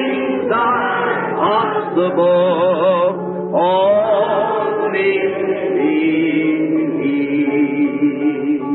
things are possible. Only believe.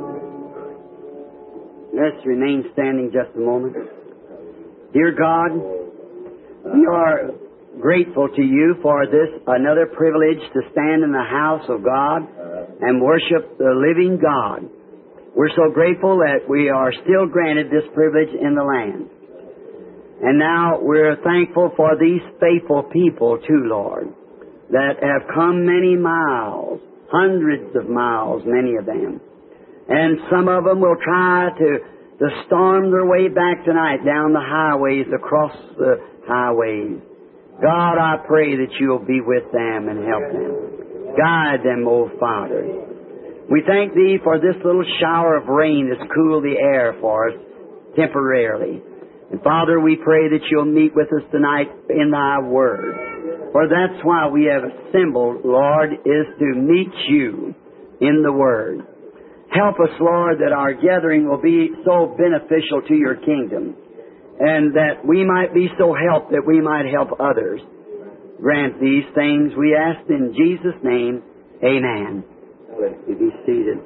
Let's remain standing just a moment. Dear God, we are grateful to you for this another privilege to stand in the house of God and worship the living God. We're so grateful that we are still granted this privilege in the land. And now we're thankful for these faithful people too, Lord, that have come many miles, hundreds of miles, many of them. And some of them will try to storm their way back tonight down the highways, across the highways. God, I pray that you'll be with them and help them. Guide them, O Father. We thank Thee for this little shower of rain that's cooled the air for us temporarily. And Father, we pray that you'll meet with us tonight in Thy Word. For that's why we have assembled, Lord, is to meet you in the Word. Help us, Lord, that our gathering will be so beneficial to your kingdom, and that we might be so helped that we might help others. Grant these things, we ask in Jesus' name. Amen. Let you be seated.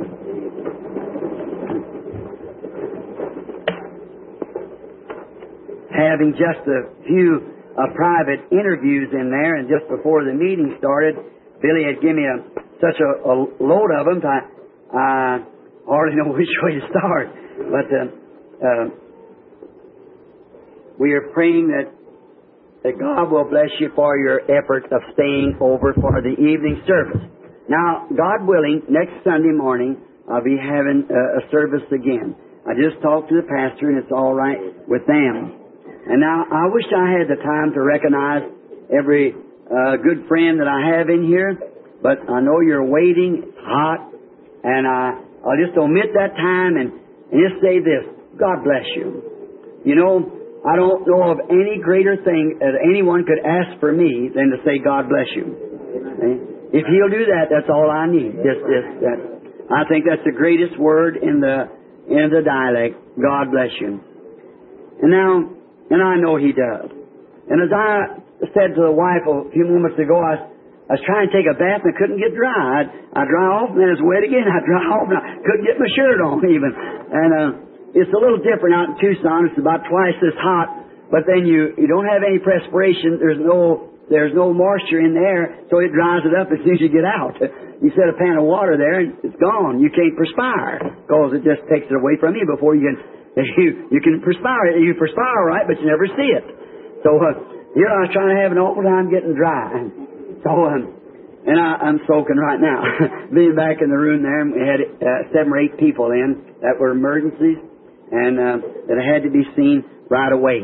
Having just a few private interviews in there, and just before the meeting started, Billy had given me such a load of them, I hardly know which way to start. But we are praying that God will bless you for your effort of staying over for the evening service. Now, God willing, next Sunday morning, I'll be having a service again. I just talked to the pastor, and it's all right with them. And now, I wish I had the time to recognize every good friend that I have in here, but I know you're waiting. It's hot, and I'll just omit that time and just say this. God bless you. You know, I don't know of any greater thing that anyone could ask for me than to say, God bless you. Okay? If He'll do that, that's all I need. That. I think that's the greatest word in the dialect. God bless you. And I know He does. And as I said to the wife a few moments ago, I was trying to take a bath and I couldn't get dry. I'd dry off and then it was wet again. I'd dry off and I couldn't get my shirt on even. And it's a little different out in Tucson. It's about twice as hot, but then you don't have any perspiration. There's no moisture in the air, so it dries it up as soon as you get out. You set a pan of water there and it's gone. You can't perspire because it just takes it away from you before you can perspire. You perspire all right, but you never see it. So here I was trying to have an awful time getting dry. So and I'm soaking right now. Being back in the room there, we had 7 or 8 people in that were emergencies and that had to be seen right away.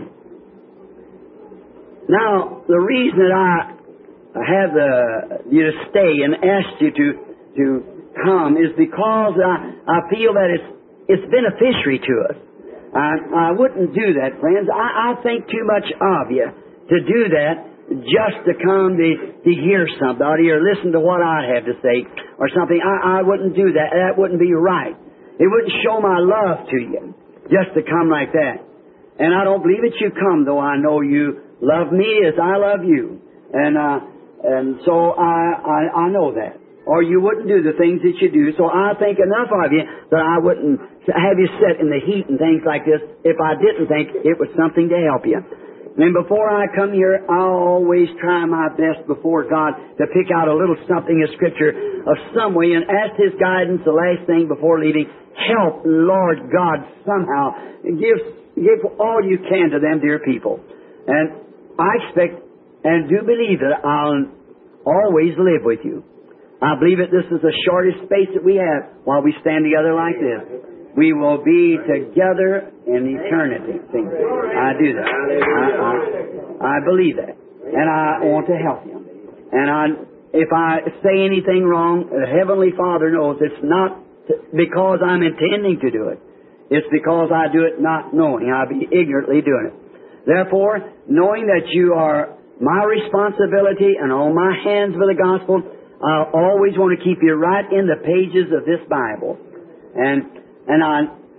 Now, the reason that I have you to stay and asked you to come is because I feel that it's beneficiary to us. I wouldn't do that, friends. I think too much of you to do that just to come to hear somebody or listen to what I have to say or something. I wouldn't do that. That wouldn't be right. It wouldn't show my love to you just to come like that. And I don't believe that you come, though I know you love me as I love you. And so I know that. Or you wouldn't do the things that you do. So I think enough of you that I wouldn't have you sit in the heat and things like this if I didn't think it was something to help you. And before I come here, I'll always try my best before God to pick out a little something in Scripture of some way and ask His guidance the last thing before leaving. Help, Lord God, somehow. Give all you can to them, dear people. And I expect and do believe that I'll always live with you. I believe that this is the shortest space that we have while we stand together like this. We will be together in eternity. See? I do that. I believe that. And I want to help you. And if I say anything wrong, the Heavenly Father knows it's not because I'm intending to do it. It's because I do it not knowing. I'll be ignorantly doing it. Therefore, knowing that you are my responsibility and on my hands for the gospel, I always want to keep you right in the pages of this Bible. And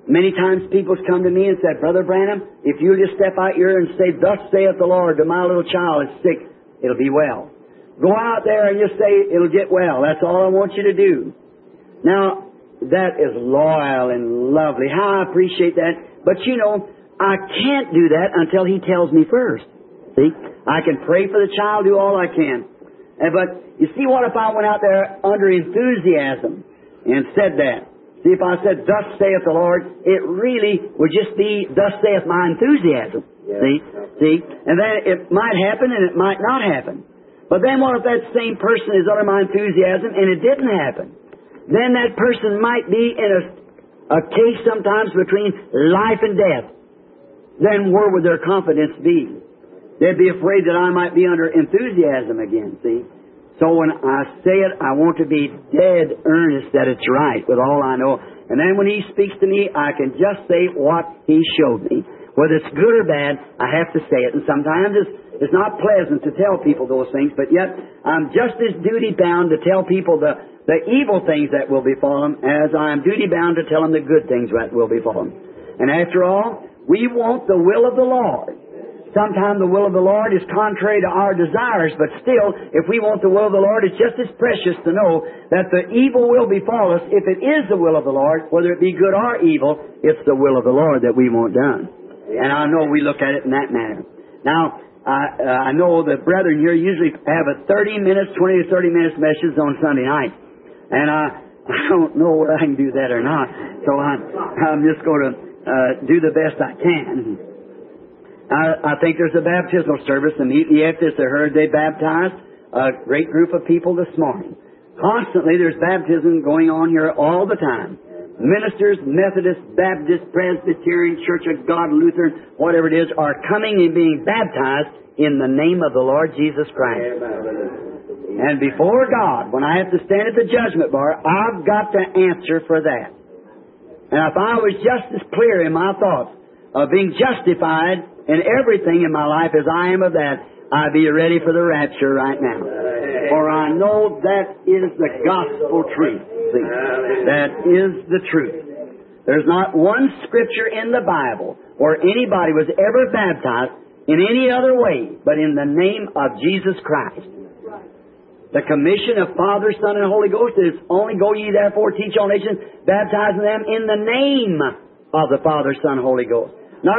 Many times people's come to me and said, Brother Branham, if you'll just step out here and say, Thus saith the Lord to my little child is sick, it'll be well. Go out there and just say, it'll get well. That's all I want you to do. Now, that is loyal and lovely. How I appreciate that. But you know, I can't do that until He tells me first. See? I can pray for the child, do all I can. But you see, what if I went out there under enthusiasm and said that? See, if I said, Thus saith the Lord, it really would just be, Thus saith my enthusiasm. Yeah. See? And then it might happen and it might not happen. But then what if that same person is under my enthusiasm and it didn't happen? Then that person might be in a case sometimes between life and death. Then where would their confidence be? They'd be afraid that I might be under enthusiasm again, see? So when I say it, I want to be dead earnest that it's right with all I know. And then when He speaks to me, I can just say what He showed me. Whether it's good or bad, I have to say it. And sometimes it's not pleasant to tell people those things, but yet I'm just as duty-bound to tell people the evil things that will befall them as I am duty-bound to tell them the good things that will befall them. And after all, we want the will of the Lord. Sometimes the will of the Lord is contrary to our desires, but still, if we want the will of the Lord, it's just as precious to know that the evil will befall us. If it is the will of the Lord, whether it be good or evil, it's the will of the Lord that we want done. And I know we look at it in that manner. Now, I know the brethren here usually have a 20 to 30 minutes message on Sunday night. And I don't know whether I can do that or not. So I'm just going to do the best I can. I think there's a baptismal service. Immediately after this, I heard they baptized a great group of people this morning. Constantly, there's baptism going on here all the time. Ministers, Methodist, Baptist, Presbyterian, Church of God, Lutheran, whatever it is, are coming and being baptized in the name of the Lord Jesus Christ. And before God, when I have to stand at the judgment bar, I've got to answer for that. And if I was just as clear in my thoughts of being justified in everything in my life as I am of that, I'd be ready for the rapture right now. For I know that is the gospel truth. See, that is the truth. There's not one scripture in the Bible where anybody was ever baptized in any other way but in the name of Jesus Christ. The commission of Father, Son, and Holy Ghost is only go ye therefore teach all nations, baptizing them in the name of the Father, Son, and Holy Ghost. Not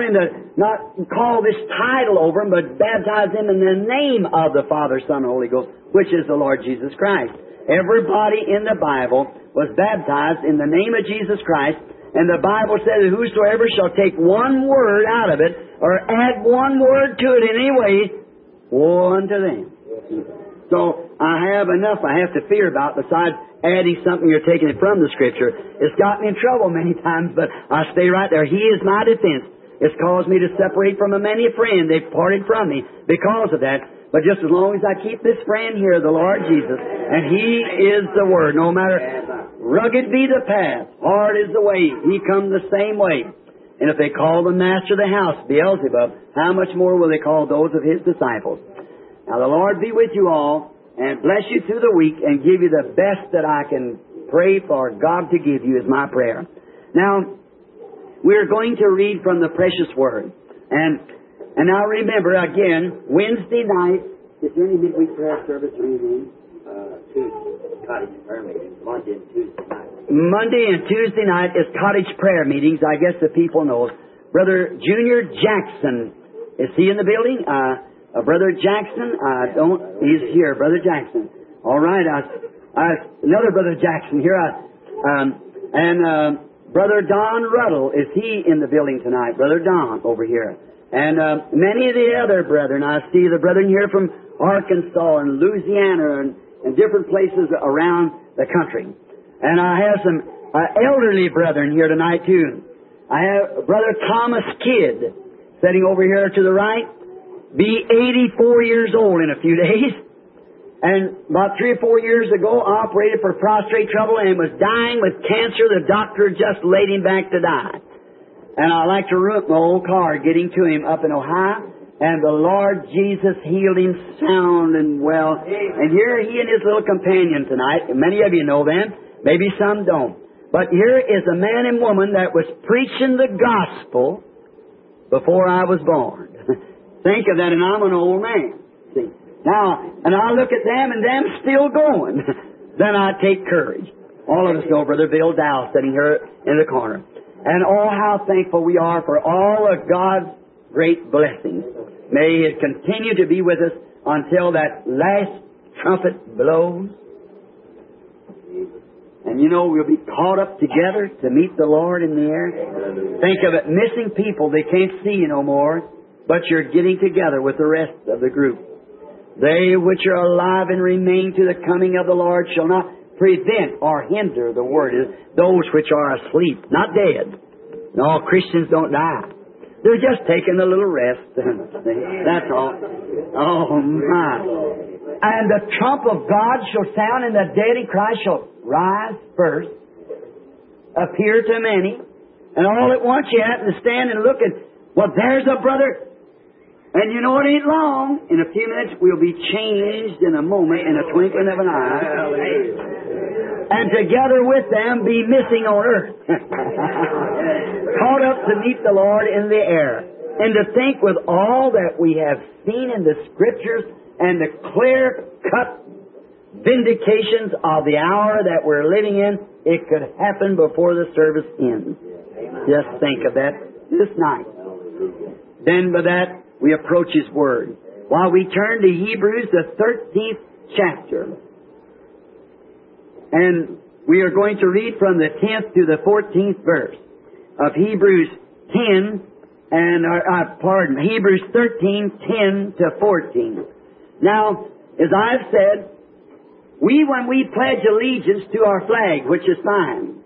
call this title over them, but baptize them in the name of the Father, Son, and Holy Ghost, which is the Lord Jesus Christ. Everybody in the Bible was baptized in the name of Jesus Christ, and the Bible says that whosoever shall take one word out of it, or add one word to it in any way, woe unto them. So I have enough I have to fear about besides adding something or taking it from the Scripture. It's got me in trouble many times, but I stay right there. He is my defense. It's caused me to separate from a many a friend. They've parted from me because of that. But just as long as I keep this friend here, the Lord Jesus, and He is the Word, no matter rugged be the path, hard is the way, He comes the same way. And if they call the master of the house Beelzebub, how much more will they call those of His disciples? Now the Lord be with you all, and bless you through the week, and give you the best that I can pray for God to give you is my prayer. Now, we're going to read from the precious Word. And now remember, again, Wednesday night, is there any midweek prayer service or anything? Tuesday, cottage prayer meetings, Monday and Tuesday night. Monday and Tuesday night is cottage prayer meetings. I guess the people know. Brother Junior Jackson, is he in the building? Brother Jackson, he's here, Brother Jackson. All right, another Brother Jackson here. Brother Don Ruddle, is he in the building tonight? Brother Don over here. And many of the other brethren. I see the brethren here from Arkansas and Louisiana and different places around the country. And I have some elderly brethren here tonight too. I have Brother Thomas Kidd sitting over here to the right. Be 84 years old in a few days. And about 3 or 4 years ago, operated for prostate trouble and was dying with cancer. The doctor just laid him back to die. And I like to root my old car getting to him up in Ohio. And the Lord Jesus healed him sound and well. And here he and his little companion tonight. Many of you know them. Maybe some don't. But here is a man and woman that was preaching the gospel before I was born. Think of that, and I'm an old man. See? Now, and I look at them, and them still going. Then I take courage. All of us know Brother Bill Dow sitting here in the corner. And oh, how thankful we are for all of God's great blessings. May it continue to be with us until that last trumpet blows. And you know, we'll be caught up together to meet the Lord in the air. Think of it, missing people, they can't see you no more, but you're getting together with the rest of the group. They which are alive and remain to the coming of the Lord shall not prevent or hinder the word. Those which are asleep, not dead. No, Christians don't die. They're just taking a little rest. That's all. Oh, my. And the trump of God shall sound, and the dead in Christ shall rise first, appear to many, and all at once you happen to stand and look at, well, there's a brother. And you know it ain't long. In a few minutes we'll be changed in a moment, in a twinkling of an eye. And together with them be missing on earth. Caught up to meet the Lord in the air. And to think with all that we have seen in the Scriptures and the clear-cut vindications of the hour that we're living in, it could happen before the service ends. Just think of that this night. Then by that, we approach His Word. While we turn to Hebrews, the 13th chapter. And we are going to read from the 10th to the 14th verse of Hebrews 10, and, Hebrews 13, 10 to 14. Now, as I've said, when we pledge allegiance to our flag, which is fine,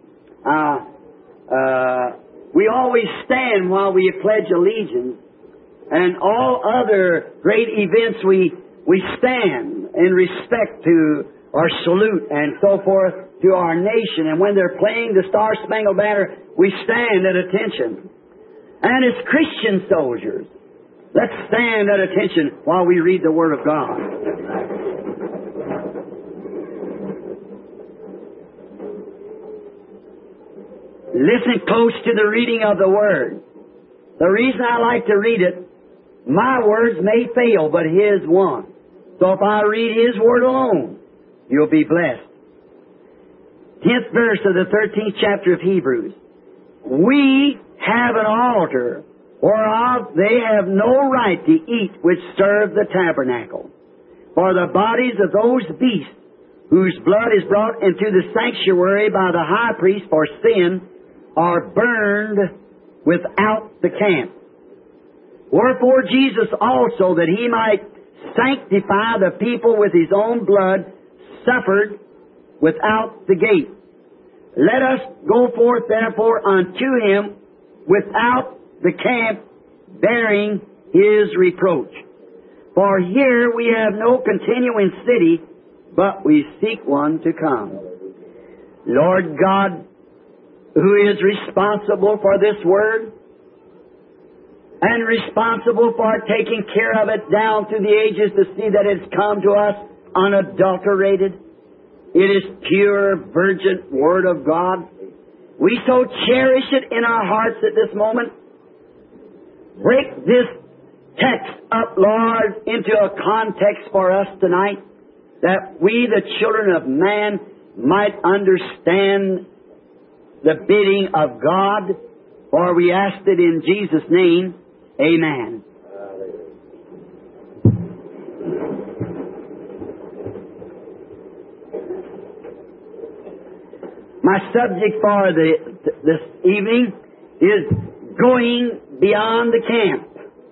we always stand while we pledge allegiance. And all other great events we stand in respect to our salute and so forth to our nation. And when they're playing the Star-Spangled Banner, we stand at attention. And as Christian soldiers, let's stand at attention while we read the Word of God. Listen close to the reading of the Word. The reason I like to read it, my words may fail, but His won't. So if I read His Word alone, you'll be blessed. 10th verse of the 13th chapter of Hebrews. We have an altar whereof they have no right to eat which serve the tabernacle. For the bodies of those beasts whose blood is brought into the sanctuary by the high priest for sin are burned without the camp. Wherefore Jesus also, that He might sanctify the people with His own blood, suffered without the gate. Let us go forth therefore unto Him without the camp, bearing His reproach. For here we have no continuing city, but we seek one to come. Lord God, who is responsible for this Word, and responsible for taking care of it down through the ages to see that it's come to us unadulterated. It is pure, virgin Word of God. We so cherish it in our hearts at this moment. Break this text up, Lord, into a context for us tonight, that we, the children of man, might understand the bidding of God. For we asked it in Jesus' name. Amen. My subject for this evening is going beyond the camp.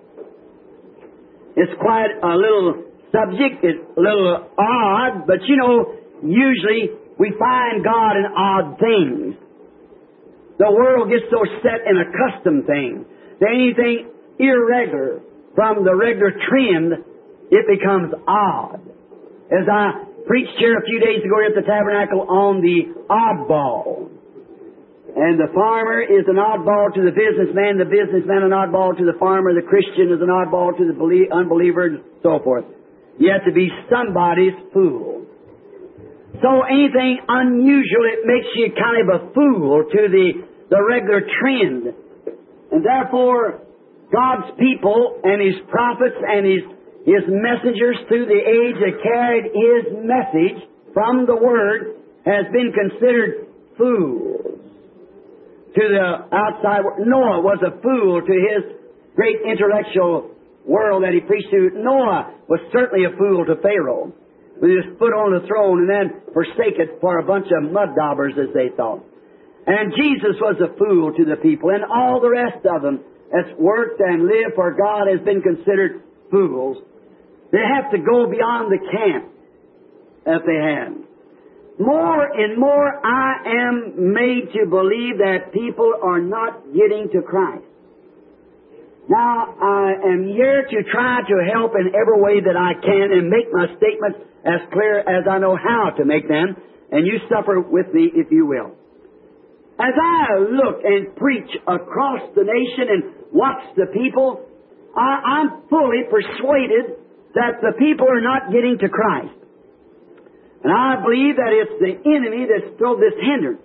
It's quite a little subject. It's a little odd, but you know, usually we find God in odd things. The world gets so set in a custom thing that anything irregular from the regular trend, it becomes odd. As I preached here a few days ago at the tabernacle on the oddball. And the farmer is an oddball to the businessman an oddball to the farmer, the Christian is an oddball to the unbeliever, and so forth. You have to be somebody's fool. So anything unusual, it makes you kind of a fool to the regular trend. And therefore, God's people and His prophets and His messengers through the age that carried His message from the Word has been considered fools to the outside world. Noah was a fool to his great intellectual world that he preached to. Noah was certainly a fool to Pharaoh, with his foot on the throne and then forsake it for a bunch of mud daubers, as they thought. And Jesus was a fool to the people, and all the rest of them that's worked and lived for God has been considered fools. They have to go beyond the camp that they had. More and more I am made to believe that people are not getting to Christ. Now, I am here to try to help in every way that I can and make my statements as clear as I know how to make them, and you suffer with me if you will. As I look and preach across the nation and watch the people, I'm fully persuaded that the people are not getting to Christ. And I believe that it's the enemy that's thrown this hindrance.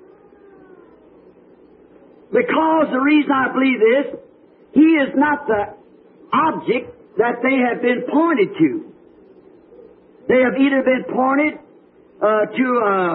Because the reason I believe this, he is not the object that they have been pointed to. They have either been pointed to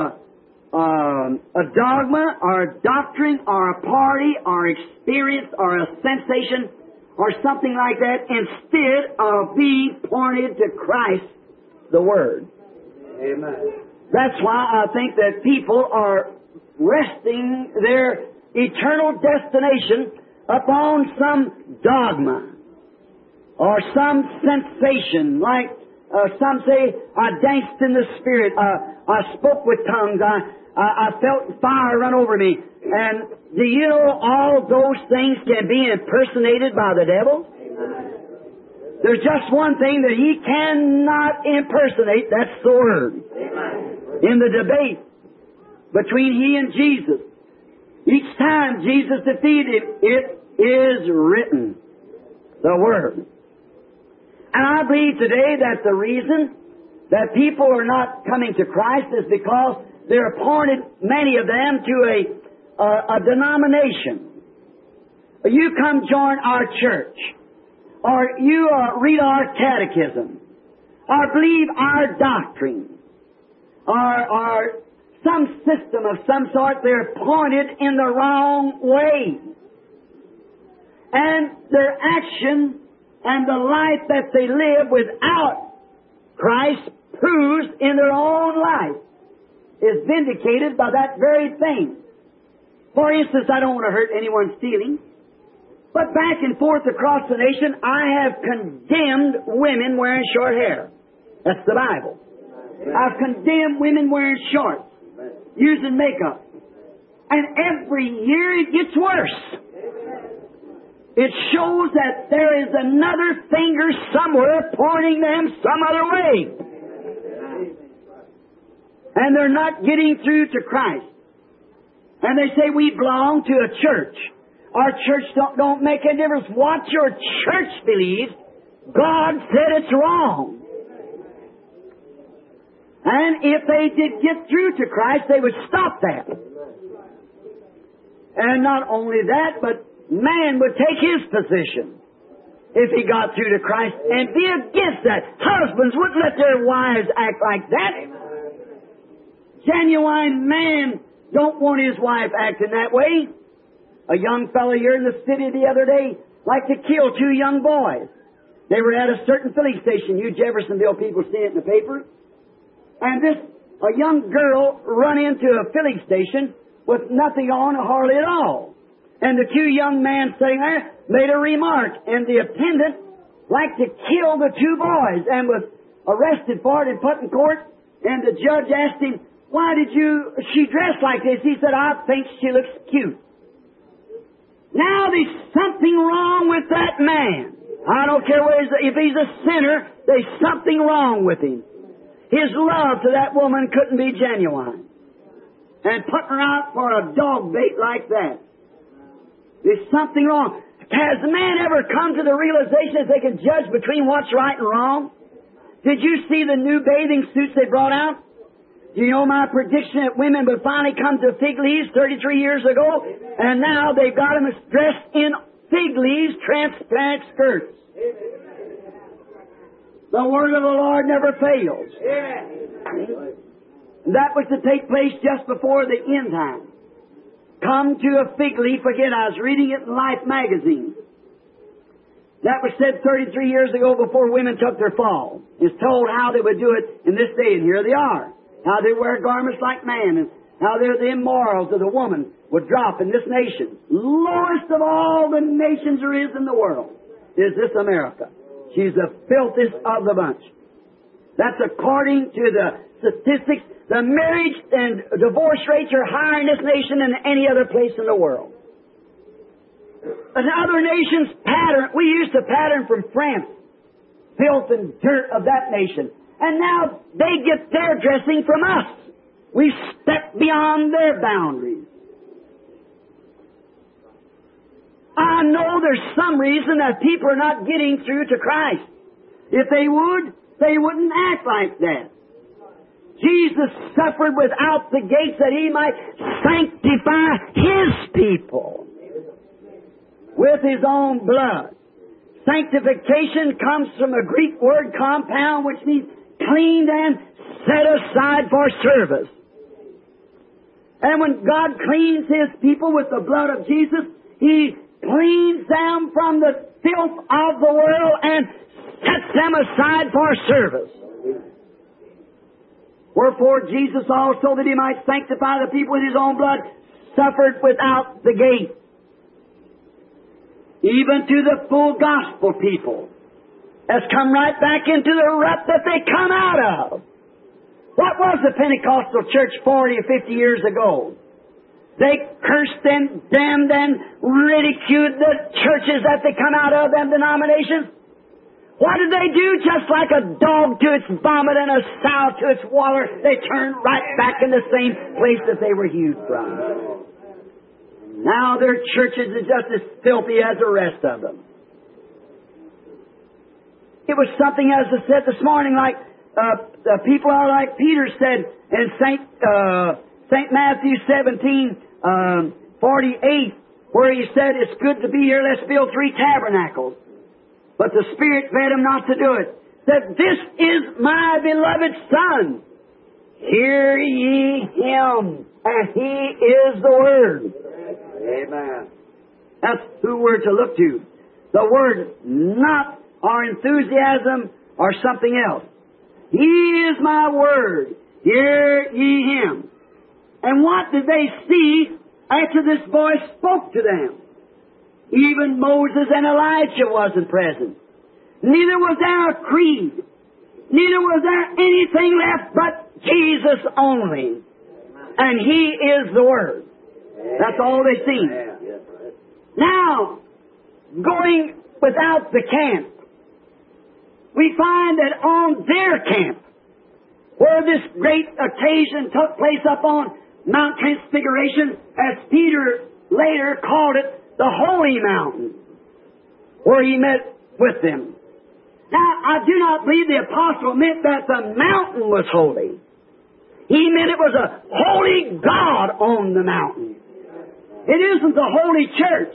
a dogma or a doctrine or a party or experience or a sensation or something like that, instead of being pointed to Christ, the Word. Amen. That's why I think that people are resting their eternal destination upon some dogma or some sensation, like some say, I danced in the Spirit, I spoke with tongues, I felt fire run over me. And do you know all those things can be impersonated by the devil? Amen. There's just one thing that he cannot impersonate, that's the Word. Amen. In the debate between he and Jesus, each time Jesus defeated him, it is written, the Word. And I believe today that the reason that people are not coming to Christ is because they're appointed, many of them, to a denomination. You come join our church, or you read our catechism, or believe our doctrine, or some system of some sort. They're pointed in the wrong way. And their action and the life that they live without Christ proves in their own life is vindicated by that very thing. For instance, I don't want to hurt anyone stealing, but back and forth across the nation, I have condemned women wearing short hair. That's the Bible. I've condemned women wearing shorts, using makeup. And every year it gets worse. It shows that there is another finger somewhere pointing them some other way. And they're not getting through to Christ. And they say, we belong to a church. Our church don't make any difference. What your church believes, God said it's wrong. And if they did get through to Christ, they would stop that. And not only that, but man would take his position if he got through to Christ and be against that. Husbands wouldn't let their wives act like that. Genuine man don't want his wife acting that way. A young fellow here in the city the other day liked to kill two young boys. They were at a certain filling station. You Jeffersonville people see it in the paper. And a young girl run into a filling station with nothing on hardly at all. And the two young men sitting there made a remark, and the attendant liked to kill the two boys and was arrested for it and put in court. And the judge asked him, why did she dress like this? He said, I think she looks cute. Now there's something wrong with that man. I don't care if he's a sinner, there's something wrong with him. His love to that woman couldn't be genuine. And putting her out for a dog bait like that. There's something wrong. Has man ever come to the realization that they can judge between what's right and wrong? Did you see the new bathing suits they brought out? Do you know my prediction that women would finally come to fig leaves 33 years ago? And now they've got them dressed in fig leaves, transparent skirts. The word of the Lord never fails. And that was to take place just before the end time. Come to a fig leaf again. I was reading it in Life magazine. That was said 33 years ago before women took their fall. It's told how they would do it in this day, and here they are. How they wear garments like man, and how the immorals of the woman would drop in this nation. Lowest of all the nations there is in the world is this America. She's the filthiest of the bunch. That's according to the statistics. The marriage and divorce rates are higher in this nation than any other place in the world. And other nations pattern. We used to pattern from France, filth and dirt of that nation. And now they get their dressing from us. We step beyond their boundaries. I know there's some reason that people are not getting through to Christ. If they would, they wouldn't act like that. Jesus suffered without the gates that He might sanctify His people with His own blood. Sanctification comes from a Greek word compound which means cleaned and set aside for service. And when God cleans His people with the blood of Jesus, He cleans them from the filth of the world and sets them aside for service. Wherefore Jesus also, that He might sanctify the people with His own blood, suffered without the gate. Even to the full gospel people has come right back into the rut that they come out of. What was the Pentecostal church 40 or 50 years ago? They cursed and damned and ridiculed the churches that they come out of, them denominations. What did they do? Just like a dog to its vomit and a sow to its water, they turned right back in the same place that they were hewed from. Now their churches are just as filthy as the rest of them. It was something, as I said this morning, like the people are like Peter said in St. Matthew 17:48, where he said, "It's good to be here. Let's build 3 tabernacles." But the Spirit bade him not to do it. Said, "This is my beloved Son. Hear ye Him, and He is the Word." Amen. That's who we're to look to. The Word, not our enthusiasm or something else. He is my Word. Hear ye Him. And what did they see after this voice spoke to them? Even Moses and Elijah wasn't present. Neither was there a creed. Neither was there anything left but Jesus only. And He is the Word. That's all they see. Now, going without the camp, we find that on their camp, where this great occasion took place up on Mount Transfiguration, as Peter later called it, the Holy Mountain, where he met with them. Now, I do not believe the apostle meant that the mountain was holy. He meant it was a holy God on the mountain. It isn't the holy church.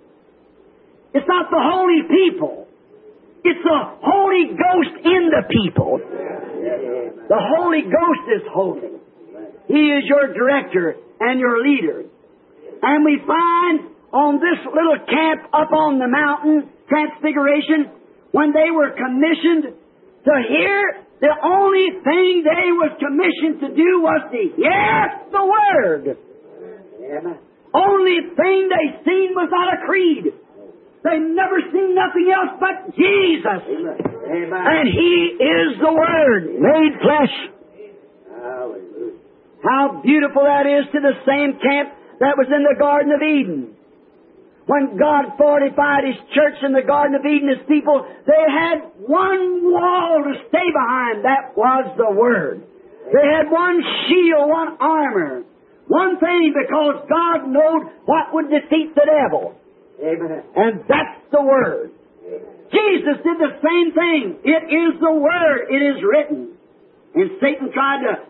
It's not the holy people. It's the Holy Ghost in the people. The Holy Ghost is holy. He is your director and your leader. And we find on this little camp up on the mountain, Transfiguration, when they were commissioned to hear, the only thing they was commissioned to do was to hear the Word. Amen. Only thing they seen was not a creed. They never seen nothing else but Jesus. Amen. And He is the Word made flesh. Hallelujah. How beautiful that is to the same camp that was in the Garden of Eden. When God fortified His church in the Garden of Eden, His people, they had one wall to stay behind. That was the Word. They had one shield, one armor. One thing, because God knowed what would defeat the devil. Amen. And that's the Word. Jesus did the same thing. It is the Word. It is written. And Satan tried to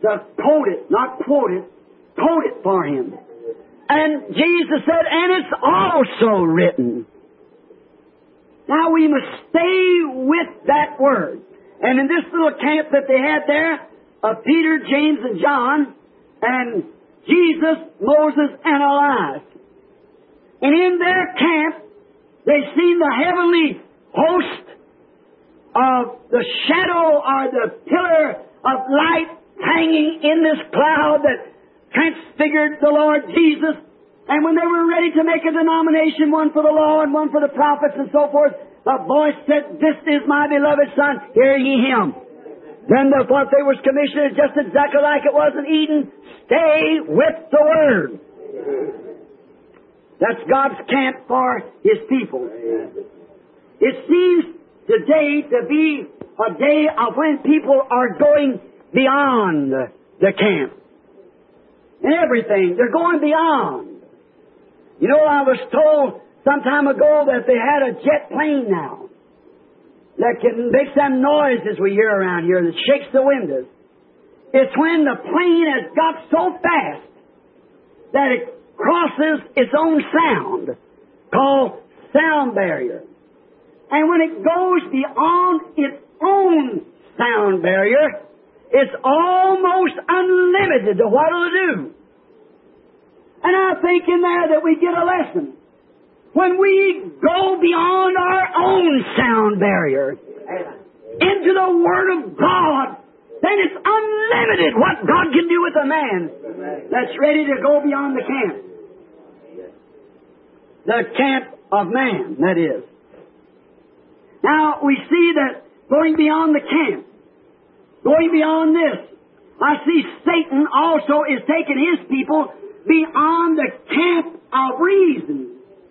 to quote it, not quote it, quote it for him. And Jesus said, and it's also written. Now we must stay with that word. And in this little camp that they had there, of Peter, James, and John, and Jesus, Moses, and Elias. And in their camp, they seen the heavenly host of the shadow or the pillar of light hanging in this cloud that transfigured the Lord Jesus. And when they were ready to make a denomination, one for the law and one for the prophets and so forth, the voice said, "This is my beloved Son, hear ye him." Then what they was commissioned is just exactly like it was in Eden. Stay with the Word. That's God's camp for His people. It seems today to be a day of when people are going beyond the camp. And everything, they're going beyond. You know, I was told some time ago that they had a jet plane now that can make some noises we hear around here that shakes the windows. It's when the plane has got so fast that it crosses its own sound, called sound barrier. And when it goes beyond its own sound barrier, it's almost unlimited to what it'll do. And I think in there that we get a lesson. When we go beyond our own sound barrier into the Word of God, then it's unlimited what God can do with a man that's ready to go beyond the camp. The camp of man, that is. Now, we see that going beyond the camp, going beyond this, I see Satan also is taking his people beyond the camp of reason.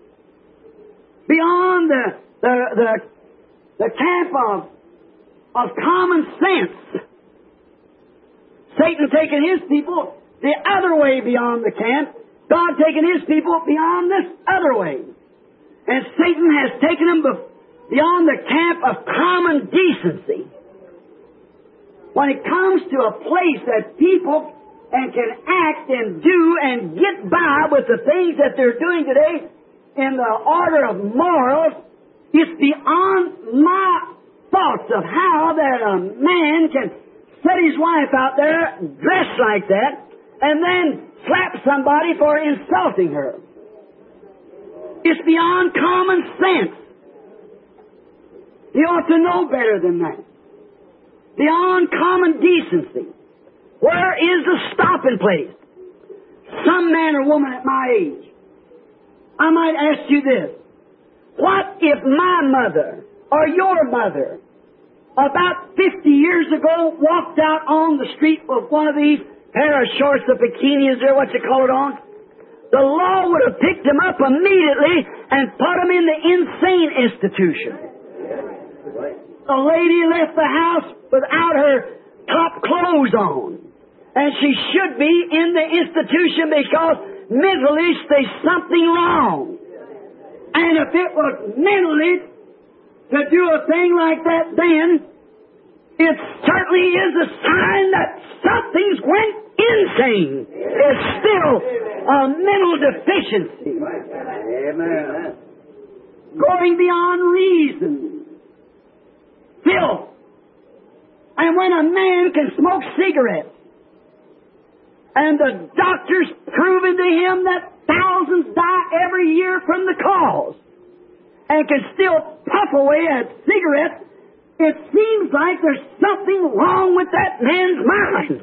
Beyond the camp of common sense. Satan taking his people the other way beyond the camp. God taking His people beyond this other way. And Satan has taken them beyond the camp of common decency. When it comes to a place that people can act and do and get by with the things that they're doing today in the order of morals, it's beyond my thoughts of how that a man can set his wife out there dressed like that and then slap somebody for insulting her. It's beyond common sense. You ought to know better than that. Beyond common decency. Where is the stopping place? Some man or woman at my age, I might ask you this. What if my mother or your mother about 50 years ago walked out on the street with one of these pair of shorts, the bikinis or what you call it on? The law would have picked them up immediately and put them in the insane institution. A lady left the house without her top clothes on. And she should be in the institution because mentally there's something wrong. And if it was mentally to do a thing like that then, it certainly is a sign that something's went insane. It's still a mental deficiency. Amen. Going beyond reason. Filth. And when a man can smoke cigarettes, and the doctors proving to him that thousands die every year from the cause, and can still puff away at cigarettes, it seems like there's something wrong with that man's mind.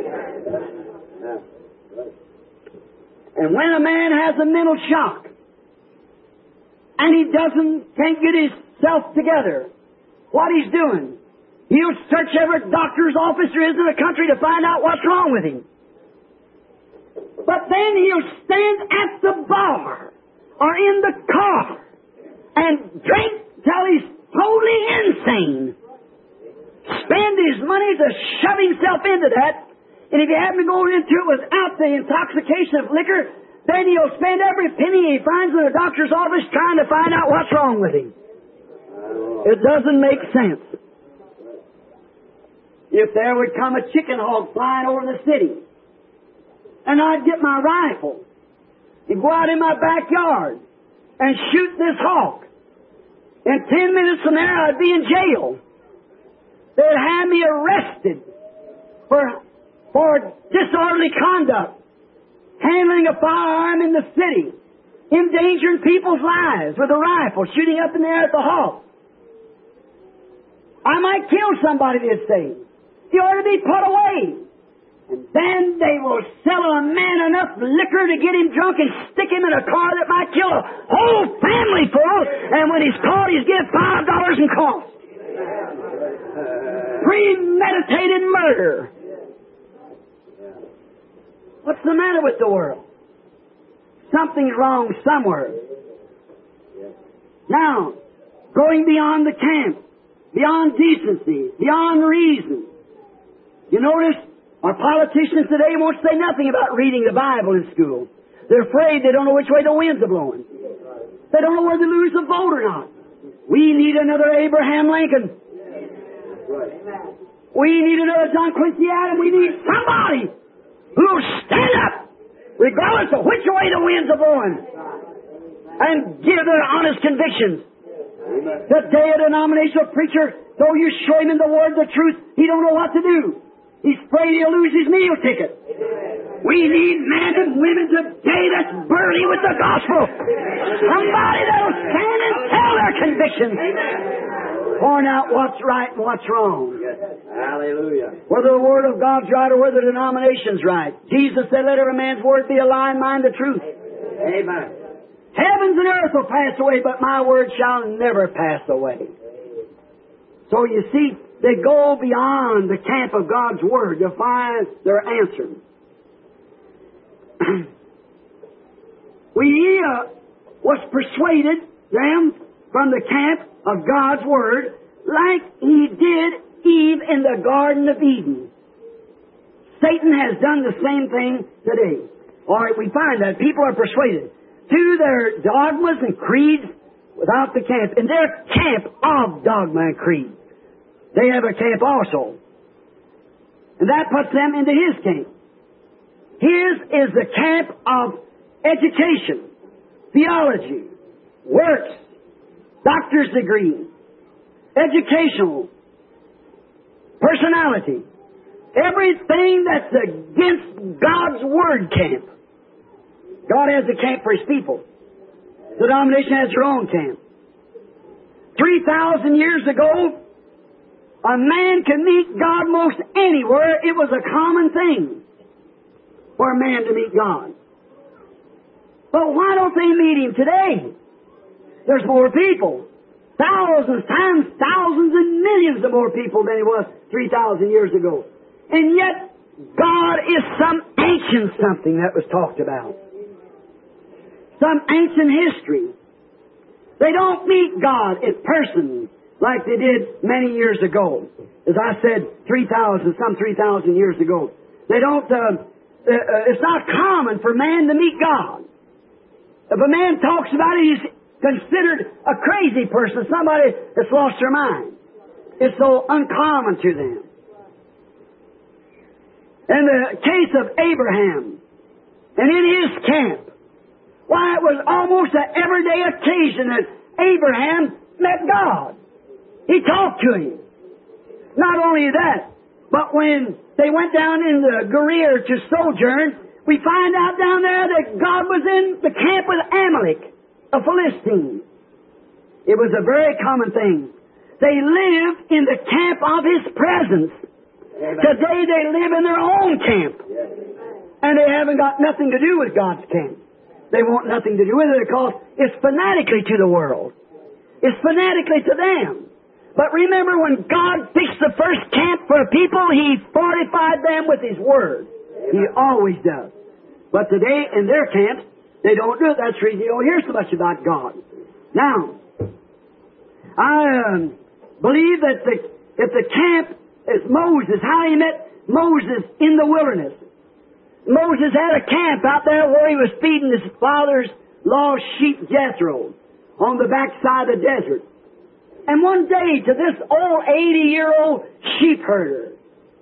And when a man has a mental shock, and he can't get himself together, what he's doing, he'll search every doctor's office there is in the country to find out what's wrong with him. But then he'll stand at the bar or in the car and drink till he's totally insane. Spend his money to shove himself into that. And if you happen to go into it without the intoxication of liquor, then he'll spend every penny he finds in the doctor's office trying to find out what's wrong with him. It doesn't make sense. if there would come a chicken hawk flying over the city, and I'd get my rifle and go out in my backyard and shoot this hawk. In 10 minutes from there, I'd be in jail. They'd have me arrested for disorderly conduct, handling a firearm in the city, endangering people's lives with a rifle, shooting up in the air at the hawk. I might kill somebody, they'd say. He ought to be put away. And then they will sell a man enough liquor to get him drunk and stick him in a car that might kill a whole family full. And when he's caught, he's given $5 in cost. Premeditated murder. What's the matter with the world? Something's wrong somewhere. Now, going beyond the camp, beyond decency, beyond reason. You notice, our politicians today won't say nothing about reading the Bible in school. They're afraid they don't know which way the winds are blowing. They don't know whether to lose the vote or not. We need another Abraham Lincoln. We need another John Quincy Adams. We need somebody who will stand up, regardless of which way the winds are blowing, and give their honest convictions. Today, a denominational preacher, though you show him in the Word the truth, he don't know what to do. He's afraid he'll lose his meal ticket. We need men and women today that's burly with the gospel. Somebody that'll stand and tell their convictions. Point out what's right and what's wrong. Hallelujah. Whether the Word of God's right or whether the denomination's right. Jesus said, let every man's word be a lie and mine the truth. Amen. Heavens and earth will pass away, but my word shall never pass away. So you see, they go beyond the camp of God's Word to find their answer. We was persuaded them from the camp of God's Word like He did Eve in the Garden of Eden. Satan has done the same thing today. All right, we find that people are persuaded to their dogmas and creeds without the camp. In their camp of dogma and creed, they have a camp also. And that puts them into his camp. His is the camp of education, theology, works, doctor's degree, educational, personality, everything that's against God's Word camp. God has a camp for His people. The denomination has their own camp. 3,000 years ago, a man can meet God most anywhere. It was a common thing for a man to meet God. But why don't they meet Him today? There's more people. Thousands times thousands and millions of more people than it was 3,000 years ago. And yet, God is some ancient something that was talked about. Some ancient history. They don't meet God in person like they did many years ago. As I said, 3,000 years ago. They don't, it's not common for man to meet God. If a man talks about it, he's considered a crazy person, somebody that's lost their mind. It's so uncommon to them. In the case of Abraham, and in his camp, why, it was almost an everyday occasion that Abraham met God. He talked to Him. Not only that, but when they went down in the Gerar to sojourn, we find out down there that God was in the camp with Amalek, a Philistine. It was a very common thing. They lived in the camp of His presence. Today they live in their own camp. And they haven't got nothing to do with God's camp. They want nothing to do with it because it's fanatically to the world. It's fanatically to them. But remember, when God fixed the first camp for a people, He fortified them with His Word. He always does. But today, in their camps, they don't do it. That's the reason you don't hear so much about God. Now, I believe that if the camp is Moses, how He met Moses in the wilderness. Moses had a camp out there where he was feeding his father's lost sheep Jethro on the backside of the desert. And one day, to this old 80-year-old sheep herder,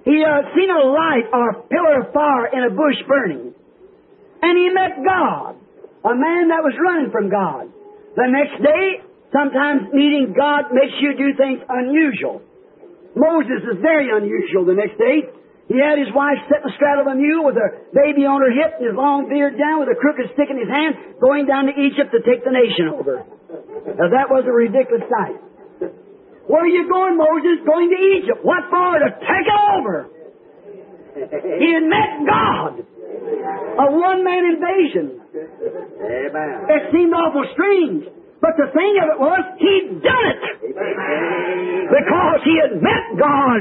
he seen a light or a pillar of fire in a bush burning. And he met God, a man that was running from God. The next day, sometimes meeting God makes you do things unusual. Moses is very unusual the next day. He had his wife sitting astraddle of a mule with her baby on her hip and his long beard down with a crooked stick in his hand, going down to Egypt to take the nation over. Now that was a ridiculous sight. Where are you going, Moses? Going to Egypt. What for? To take it over. He had met God. A one-man invasion. Amen. It seemed awful strange. But the thing of it was, he'd done it. Because he had met God.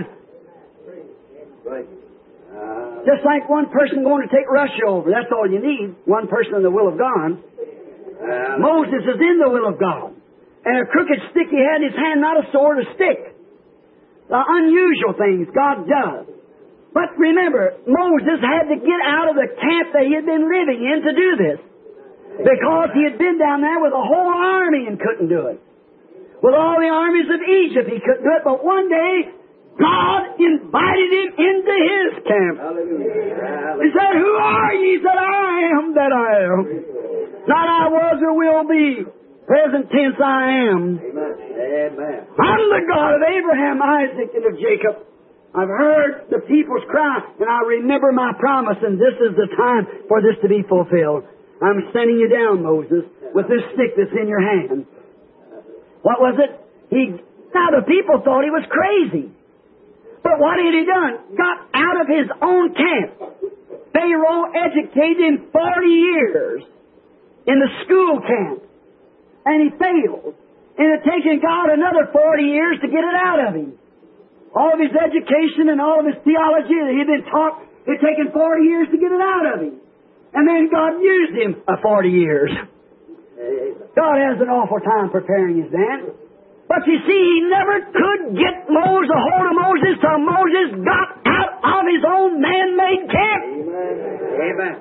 Just like one person going to take Russia over. That's all you need. One person in the will of God. Moses is in the will of God. And a crooked stick he had in his hand, not a sword, a stick. The unusual things God does. But remember, Moses had to get out of the camp that he had been living in to do this. Because he had been down there with a whole army and couldn't do it. With all the armies of Egypt, he couldn't do it. But one day, God invited him into his camp. He said, "Who are ye?" He said, "I am that I am. Not I was or will be. Present tense, I am. Amen. I'm the God of Abraham, Isaac, and of Jacob. I've heard the people's cry, and I remember my promise, and this is the time for this to be fulfilled. I'm sending you down, Moses, with this stick that's in your hand." What was it? Now the people thought he was crazy. But what had he done? Got out of his own camp. Pharaoh educated him 40 years in the school camp. And he failed. And it had taken God another 40 years to get it out of him. All of his education and all of his theology that he'd been taught, it had taken 40 years to get it out of him. And then God used him 40 years. God has an awful time preparing his man. But you see, he never could get a hold of Moses till Moses got out of his own man-made camp. Amen.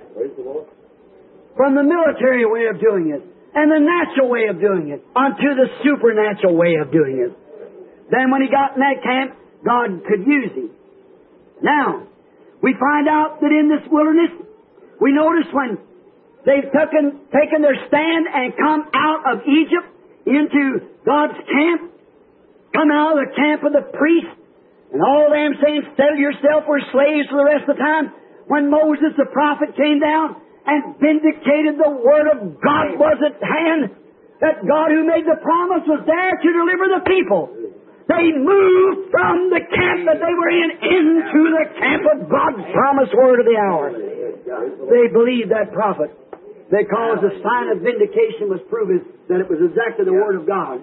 From the military way of doing it and the natural way of doing it onto the supernatural way of doing it. Then when he got in that camp, God could use him. Now, we find out that in this wilderness, we notice when they've taken their stand and come out of Egypt into God's camp, come out of the camp of the priests, and all them saying, "Sell yourself, we're slaves for the rest of the time." When Moses the prophet came down and vindicated the Word of God was at hand, that God who made the promise was there to deliver the people. They moved from the camp that they were in into the camp of God's promised Word of the hour. They believed that prophet. Because the sign of vindication was proven that it was exactly the Word of God.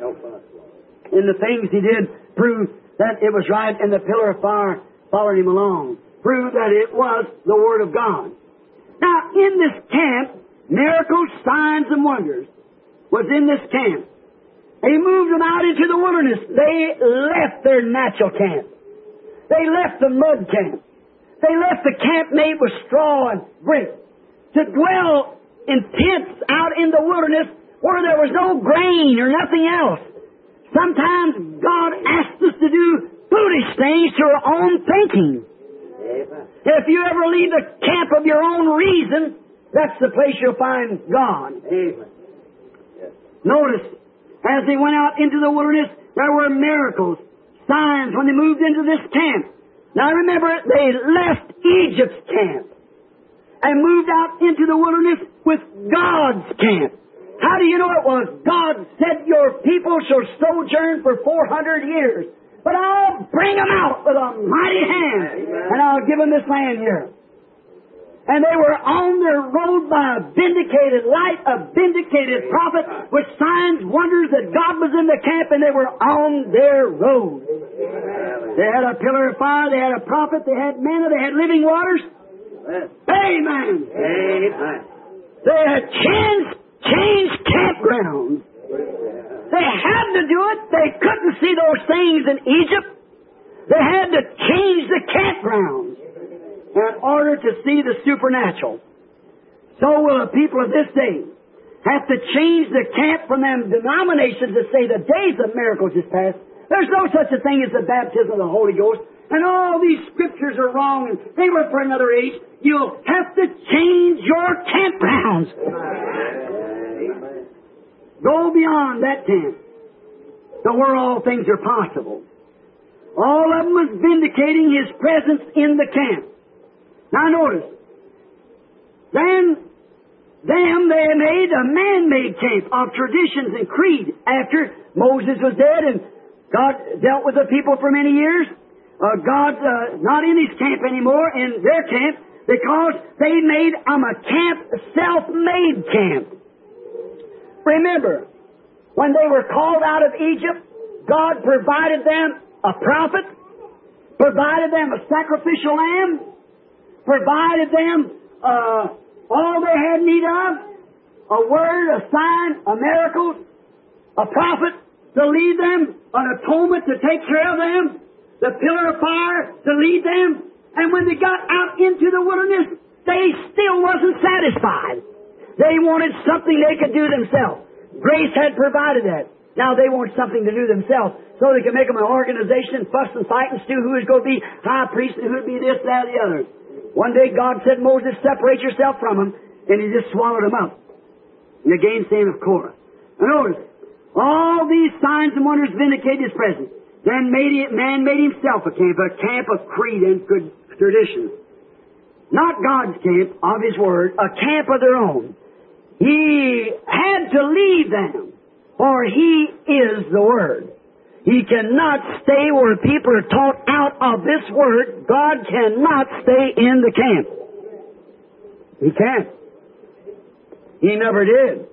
In the things he did prove that it was right, and the pillar of fire followed him along. Proved that it was the Word of God. Now, in this camp, miracles, signs, and wonders was in this camp. He moved them out into the wilderness. They left their natural camp. They left the mud camp. They left the camp made with straw and brick to dwell in tents out in the wilderness where there was no grain or nothing else. Sometimes God asks us to do foolish things to our own thinking. Amen. If you ever leave the camp of your own reason, that's the place you'll find God. Amen. Yes. Notice, as they went out into the wilderness, there were miracles, signs when they moved into this camp. Now remember, they left Egypt's camp and moved out into the wilderness with God's camp. How do you know it was? God said, "Your people shall sojourn for 400 years, but I'll bring them out with a mighty hand, and I'll give them this land here." And they were on their road by a vindicated light, a vindicated prophet, with signs, wonders that God was in the camp, and they were on their road. They had a pillar of fire, they had a prophet, they had manna, they had living waters. Amen. Amen. They had changed campgrounds. They had to do it. They couldn't see those things in Egypt. They had to change the campgrounds in order to see the supernatural. So will the people of this day have to change the camp from them denominations that say the days of miracles is past. There's no such a thing as the baptism of the Holy Ghost and all these scriptures are wrong, and they were for another age, you'll have to change your campgrounds. Go beyond that camp to where all things are possible. All of them was vindicating His presence in the camp. Now notice, then they made a man-made camp of traditions and creed after Moses was dead and God dealt with the people for many years. God's not in His camp anymore, in their camp, because they made a camp, self-made camp. Remember, when they were called out of Egypt, God provided them a prophet, provided them a sacrificial lamb, provided them all they had need of, a word, a sign, a miracle, a prophet to lead them, an atonement to take care of them, the pillar of fire to lead them. And when they got out into the wilderness, they still wasn't satisfied. They wanted something they could do themselves. Grace had provided that. Now they want something to do themselves, so they can make them an organization, fuss and fight and stew who is going to be high priest and who would be this, that, or the other. One day God said, Moses, separate yourself from them, and He just swallowed them up. And the gainsaying of Korah. And notice, all these signs and wonders vindicate His presence. Then man made himself a camp of creed and good traditions. Not God's camp of His Word, a camp of their own. He had to leave them, for He is the Word. He cannot stay where people are taught out of this Word. God cannot stay in the camp. He can't. He never did.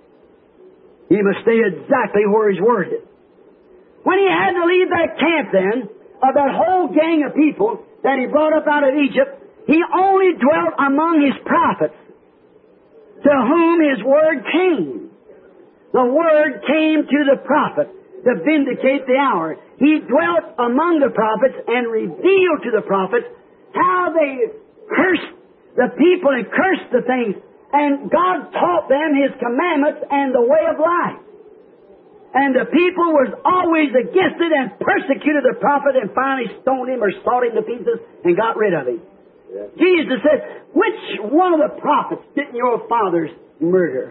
He must stay exactly where His Word is. When He had to leave that camp then, of that whole gang of people that He brought up out of Egypt, He only dwelt among His prophets, to whom His Word came. The Word came to the prophet to vindicate the hour. He dwelt among the prophets and revealed to the prophets how they cursed the people and cursed the things. And God taught them His commandments and the way of life. And the people was always against it and persecuted the prophet and finally stoned him or sawed him to pieces and got rid of him. Yeah. Jesus said, which one of the prophets didn't your fathers murder?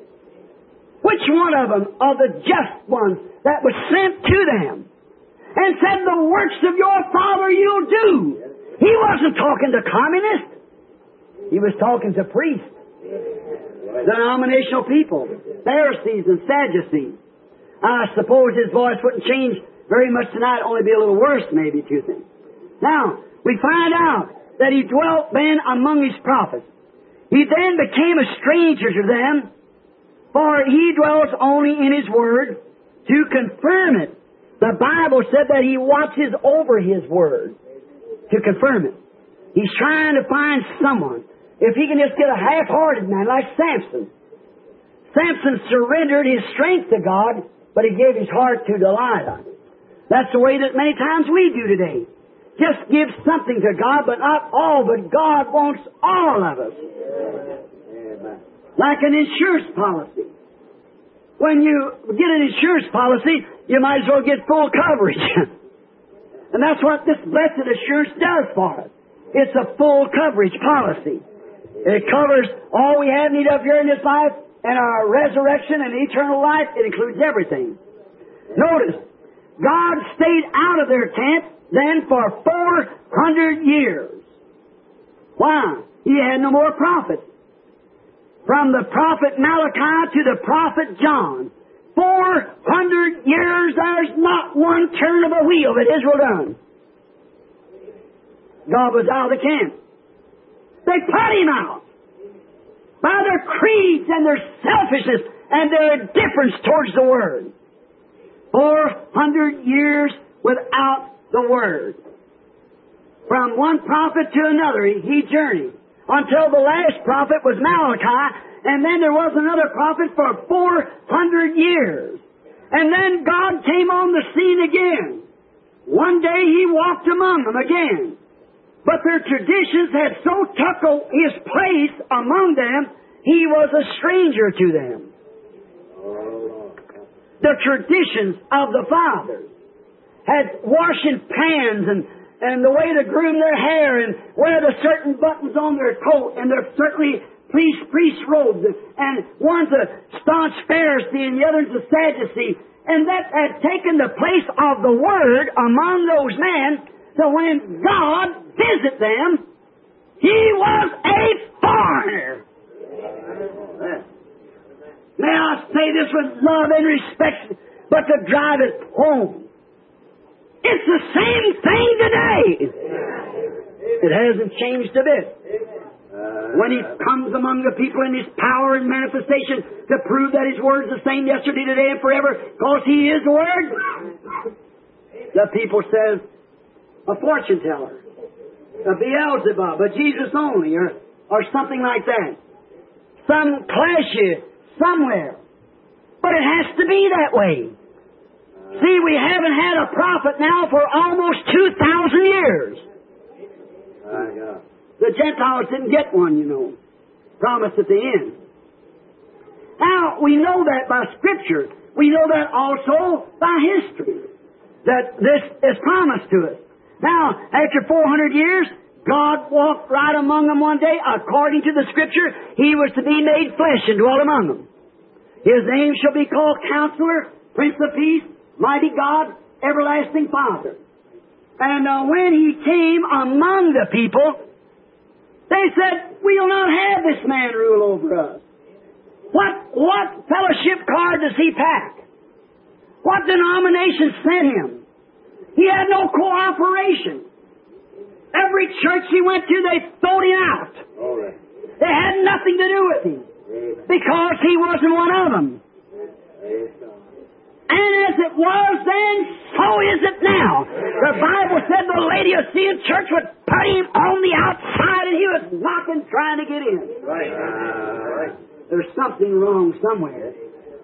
Which one of them, of the just ones that was sent to them, and said, the works of your father you'll do? He wasn't talking to communists. He was talking to priests, denominational people, Pharisees and Sadducees. I suppose his voice wouldn't change very much tonight, only be a little worse maybe, two things. Now, we find out that He dwelt then among His prophets. He then became a stranger to them, for He dwells only in His Word to confirm it. The Bible said that He watches over His Word to confirm it. He's trying to find someone. If he can just get a half-hearted man like Samson. Samson surrendered his strength to God, but he gave his heart to Delilah. That's the way that many times we do today. Just give something to God, but not all, but God wants all of us. Like an insurance policy. When you get an insurance policy, you might as well get full coverage. And that's what this blessed assurance does for us. It's a full coverage policy. It covers all we have need of here in this life, and our resurrection and eternal life. It includes everything. Notice, God stayed out of their camp then for 400 years. Why? He had no more prophets. From the prophet Malachi to the prophet John, 400 years, there's not one turn of a wheel that Israel done. God was out of the camp. They put Him out by their creeds and their selfishness and their indifference towards the Word. 400 years without the Word. From one prophet to another He journeyed until the last prophet was Malachi, and then there was another prophet for 400 years. And then God came on the scene again. One day He walked among them again. But their traditions had so took His place among them, He was a stranger to them. The traditions of the fathers had washing pans and and the way to groom their hair and wear the certain buttons on their coat, and they're certainly priest robes, and one's a staunch Pharisee and the other's a Sadducee, and that had taken the place of the Word among those men, so when God visited them, He was a foreigner. May I say this with love and respect, but to drive it home. It's the same thing today. It hasn't changed a bit. When He comes among the people in His power and manifestation to prove that His Word's the same yesterday, today, and forever, because He is the Word, the people says, a fortune teller, a Beelzebub, a Jesus only, or something like that. Some clash you somewhere. But it has to be that way. See, we haven't had a prophet now for almost 2,000 years. The Gentiles didn't get one, you know. Promised at the end. Now, we know that by Scripture. We know that also by history. That this is promised to us. Now, after 400 years, God walked right among them one day. According to the Scripture, He was to be made flesh and dwell among them. His name shall be called Counselor, Prince of Peace, Mighty God, Everlasting Father. And when He came among the people, they said, we'll not have this man rule over us. What fellowship card does he pack? What denomination sent him? He had no cooperation. Every church he went to, they throwed him out. They had nothing to do with him because he wasn't one of them. And as it was then, so is it now. The Bible said the Laodicean church would put him on the outside and he was knocking, trying to get in. There's something wrong somewhere.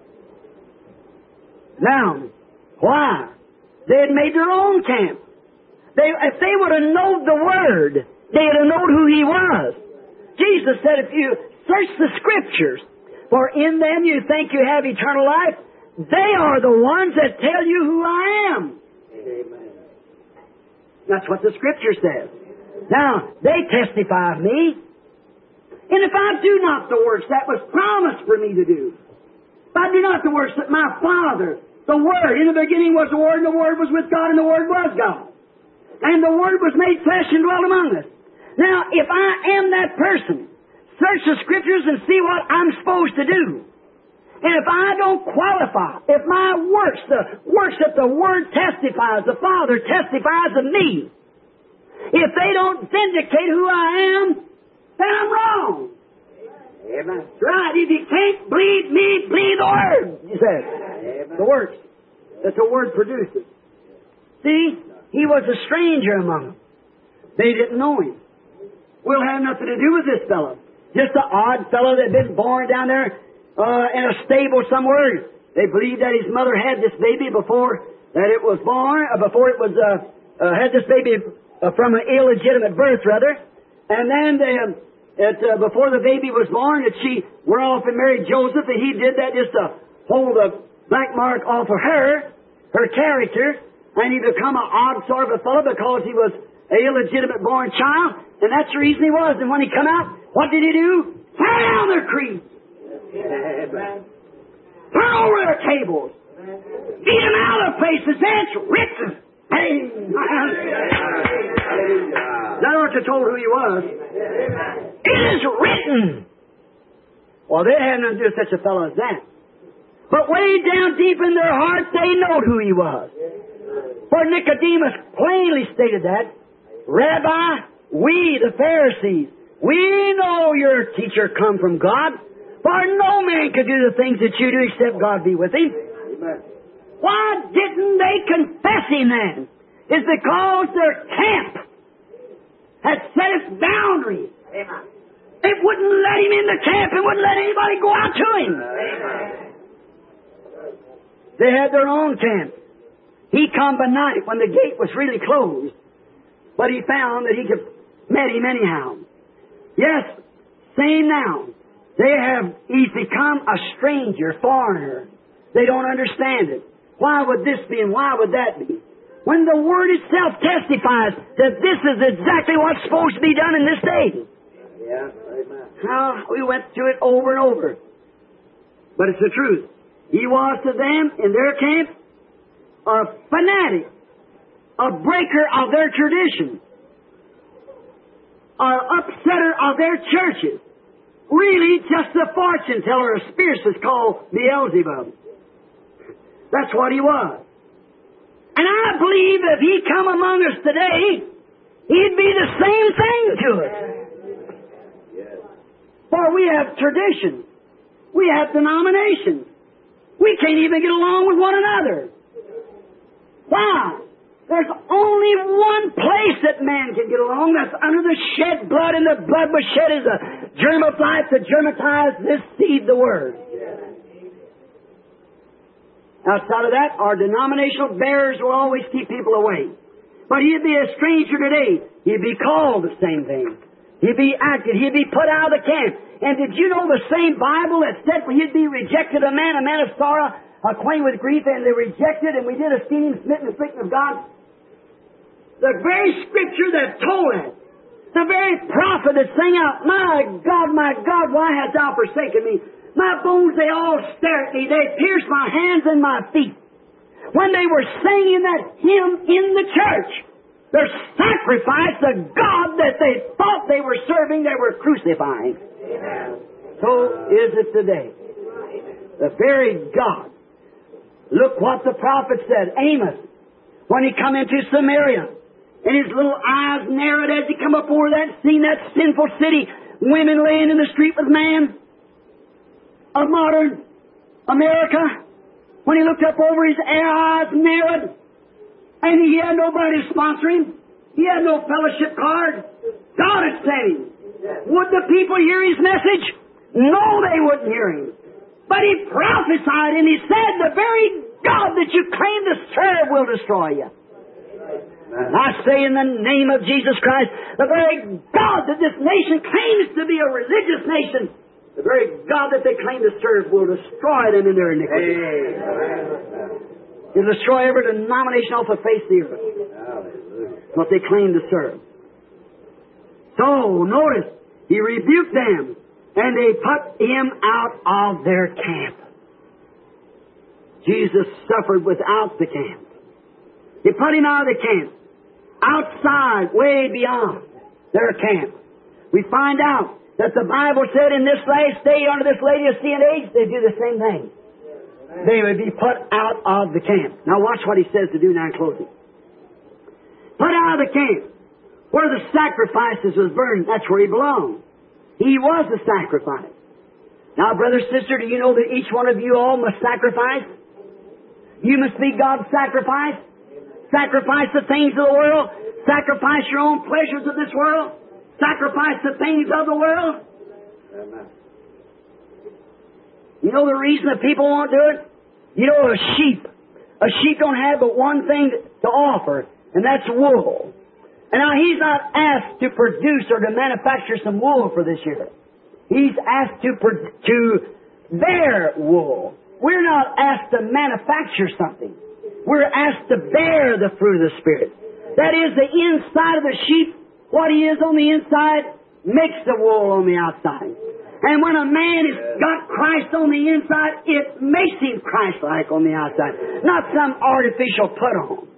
Now, why? They had made their own camp. If they would have known the Word, they would have known who He was. Jesus said, if you search the Scriptures, for in them you think you have eternal life, they are the ones that tell you who I am. Amen. That's what the Scripture says. Now, they testify of me. And if I do not the works that was promised for me to do, if I do not the works that my Father, the Word, in the beginning was the Word, and the Word was with God, and the Word was God. And the Word was made flesh and dwelt among us. Now, if I am that person, search the Scriptures and see what I'm supposed to do. And if I don't qualify, if my works, the works that the Word testifies, the Father testifies of me, if they don't vindicate who I am, then I'm wrong. Amen. Right. If you can't believe me, believe the Word, he says. Amen. The works that the Word produces. See, he was a stranger among them. They didn't know him. We'll have nothing to do with this fellow. Just an odd fellow that had been born down there in a stable somewhere. They believed that his mother had this baby before that it was born, before it was had this baby from an illegitimate birth, rather. And then before the baby was born, that she went off and married Joseph, and he did that just to hold a black mark off of her character, and he become an odd sort of a fellow because he was an illegitimate born child, and that's the reason he was. And when he come out, what did he do? Tear down their creeds. Turn over their tables. Beat them out of places. That's written. Hey. That ought to told who he was. It is written. Well, they had nothing to do with such a fellow as that. But way down deep in their heart, they knowed who he was. For Nicodemus plainly stated that. Rabbi, we, the Pharisees, we know your teacher come from God, for no man could do the things that you do except God be with him. Amen. Why didn't they confess him then? It's because their camp had set its boundaries. Amen. It wouldn't let him in the camp. It wouldn't let anybody go out to him. Amen. They had their own camp. He come by night when the gate was really closed. But he found that he could met him anyhow. Yes, same now. He's become a stranger, foreigner. They don't understand it. Why would this be and why would that be? when the Word itself testifies that this is exactly what's supposed to be done in this day. Yeah, amen. How we went through it over and over. But it's the truth. He was to them, in their camp, a fanatic, a breaker of their tradition, an upsetter of their churches. Really, just a fortune teller, a spiritualist called Beelzebub. That's what he was. And I believe if he come among us today, he'd be the same thing to us. For we have tradition. We have denominations. We can't even get along with one another. Why? There's only one place that man can get along. That's under the shed blood, and the blood was shed as a germ of life to germatize this seed, the Word. Outside of that, our denominational bearers will always keep people away. But he'd be a stranger today. He'd be called the same thing. He'd be acted. He'd be put out of the camp. And did you know the same Bible that said he'd be rejected, a man of sorrow, acquainted with grief, and they rejected, and we did esteem him, smitten, and afflicted of God? The very Scripture that told it, the very prophet that sang out, my God, why hast thou forsaken me? My bones, they all stare at me. They pierce my hands and my feet. When they were singing that hymn in the church, their sacrifice, the God that they thought they were serving, they were crucifying. Amen. So is it today. The very God. Look what the prophet said, Amos, when he come into Samaria, and his little eyes narrowed as he come up over that, seen that sinful city, women laying in the street with man of modern America. When he looked up over, his eyes narrowed, and he had nobody to sponsor him. He had no fellowship card. God had sent him. Would the people hear his message? No, they wouldn't hear him. But he prophesied, and he said, the very God that you claim to serve will destroy you. And I say in the name of Jesus Christ, the very God that this nation claims to be a religious nation, the very God that they claim to serve will destroy them in their iniquity. He'll destroy every denomination off the face of the earth. What they claim to serve. So, notice, he rebuked them, and they put him out of their camp. Jesus suffered without the camp. They put him out of the camp. Outside, way beyond their camp. We find out that the Bible said in this last day, under this Laodicean age, they do the same thing. They would be put out of the camp. Now watch what he says to do now in closing. Put out of the camp. Where the sacrifices was burned, that's where he belonged. He was the sacrifice. Now, brother, sister, do you know that each one of you all must sacrifice? You must be God's sacrifice. Sacrifice the things of the world. Sacrifice your own pleasures of this world. Sacrifice the things of the world. Amen. You know the reason that people won't do it? You know, a sheep don't have but one thing to offer, and that's wool. And now he's not asked to produce or to manufacture some wool for this year. He's asked to bear wool. We're not asked to manufacture something. We're asked to bear the fruit of the Spirit. That is, the inside of the sheep, what he is on the inside, makes the wool on the outside. And when a man has got Christ on the inside, it makes him Christ-like on the outside, not some artificial put-on.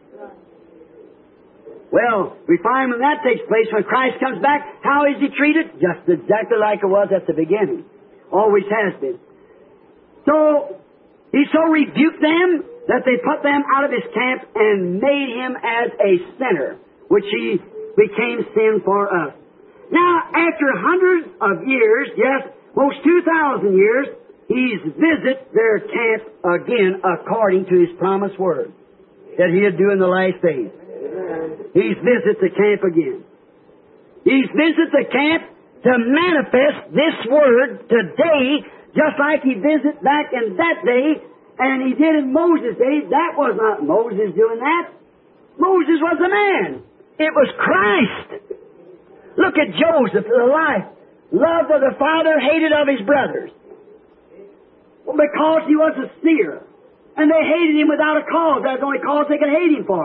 Well, we find when that takes place, when Christ comes back, how is he treated? Just exactly like it was at the beginning. Always has been. So, he so rebuked them that they put them out of his camp and made him as a sinner, which he became sin for us. Now, after hundreds of years, yes, most 2,000 years, he's visit their camp again according to his promised word that he'd do in the last days. He's visit the camp again. He's visit the camp to manifest this word today, just like he visited back in that day, and he did in Moses' day. That was not Moses doing that. Moses was a man. It was Christ. Look at Joseph, the life. Loved of the father, hated of his brothers. Well, because he was a seer. And they hated him without a cause. That's the only cause they could hate him for.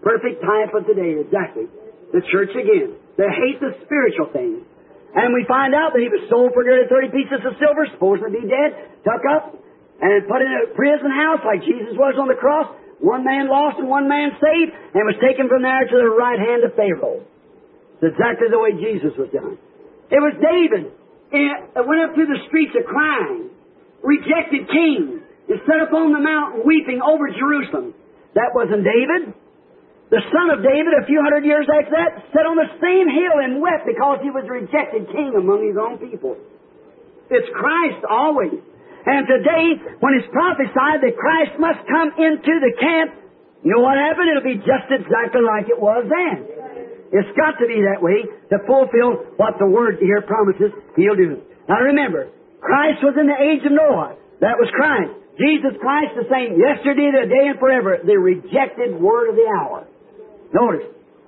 perfect type of today, exactly. The church again. They hate the spiritual things. And we find out that he was sold for nearly 30 pieces of silver, supposed to be dead, tuck up, and put in a prison house like Jesus was on the cross. One man lost and one man saved, and was taken from there to the right hand of Pharaoh. It's exactly the way Jesus was done. It was David. It went up through the streets of crying, rejected king, and sat upon the mountain weeping over Jerusalem. That wasn't David. The son of David, a few hundred years after that, sat on the same hill and wept because he was a rejected king among his own people. It's Christ always. And today, when it's prophesied that Christ must come into the camp, you know what happened? It'll be just exactly like it was then. It's got to be that way to fulfill what the Word here promises He'll do. Now remember, Christ was in the age of Noah. That was Christ. Jesus Christ the same yesterday, today, and forever. The rejected word of the hour. Notice.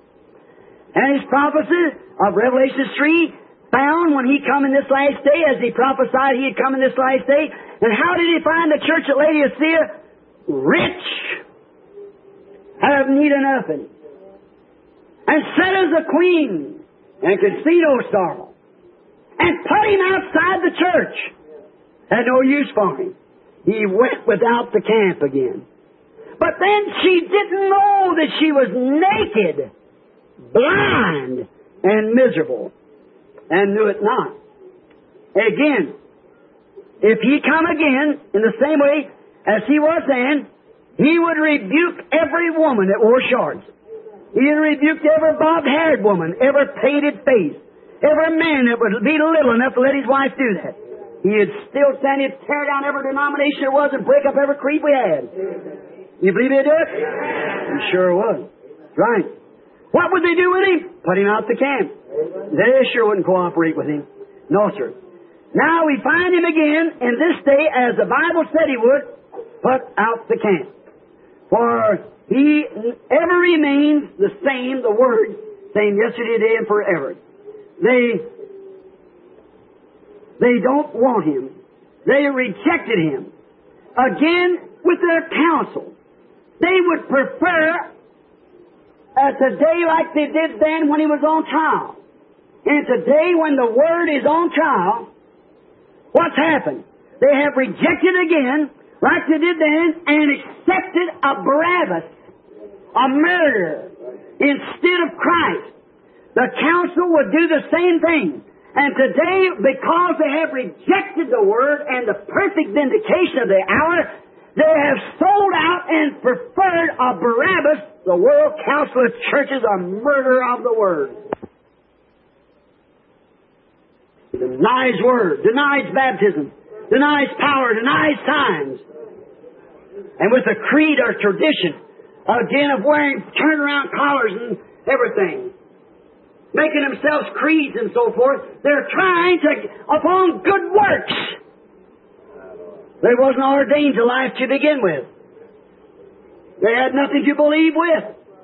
And His prophecy of Revelation 3 found when He come in this last day, as He prophesied He'd come in this last day. And how did He find the church at Laodicea? Rich. Have need of nothing. And set as a queen. And could see no sorrow. And put him outside the church. Had no use for him. He went without the camp again. But then she didn't know that she was naked, blind, and miserable. And knew it not. Again, if He come again in the same way as He was then, He would rebuke every woman that wore shorts. He would rebuke every bobbed-haired woman, every painted face, every man that would be little enough to let his wife do that. He'd still stand, He'd tear down every denomination there was and break up every creed we had. You believe He'd do it? He sure would. Right. What would they do with Him? Put Him out the camp. They sure wouldn't cooperate with Him. No, sir. Now we find Him again in this day, as the Bible said He would, put out the camp. For He ever remains the same, the Word, same yesterday, today, and forever. They don't want Him. They rejected Him. Again, with their counsel. They would prefer today like they did then when He was on trial. And today when the Word is on trial, what's happened? They have rejected again, like they did then, and accepted a Barabbas, a murderer, instead of Christ. The council would do the same thing. And today, because they have rejected the Word and the perfect vindication of the hour, they have sold out and preferred a Barabbas, the World Council of Churches, a murderer of the Word. Denies Word, denies baptism, denies power, denies signs. And with a creed or tradition, again, of wearing turnaround collars and everything, making themselves creeds and so forth, they're trying to, upon good works. They wasn't ordained to life to begin with. They had nothing to believe with.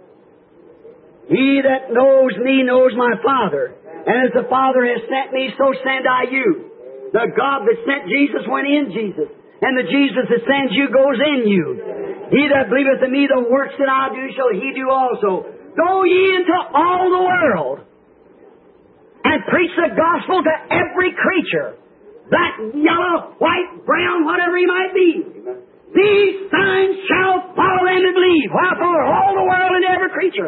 He that knows me knows my Father. And as the Father has sent me, so send I you. The God that sent Jesus went in Jesus. And the Jesus that sends you goes in you. He that believeth in me, the works that I do shall he do also. Go ye into all the world and preach the gospel to every creature. Black, yellow, white, brown, whatever he might be. These signs shall follow them that believe. Wherefore, all the world and every creature.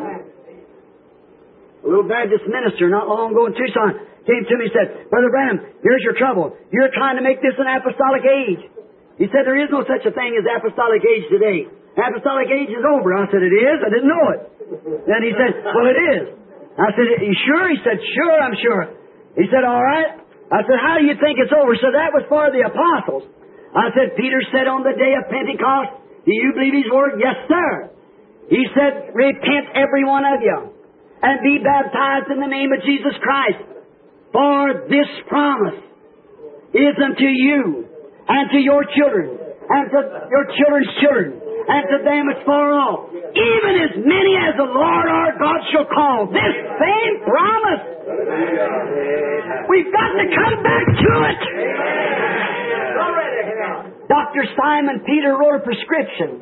A little Baptist minister not long ago in Tucson came to me and said, Brother Branham, here's your trouble. You're trying to make this an apostolic age. He said, there is no such a thing as apostolic age today. Apostolic age is over. I said, it is? I didn't know it. Then he said, well, it is. I said, are you sure? He said, sure, I'm sure. He said, all right. I said, how do you think it's over? So that was for the apostles. I said, Peter said on the day of Pentecost, do you believe His word? Yes, sir. He said, repent every one of you and be baptized in the name of Jesus Christ. For this promise is unto you and to your children and to your children's children and to them as far off, even as many as the Lord our God shall call. This same promise. We've got to come back to it. Dr. Simon Peter wrote a prescription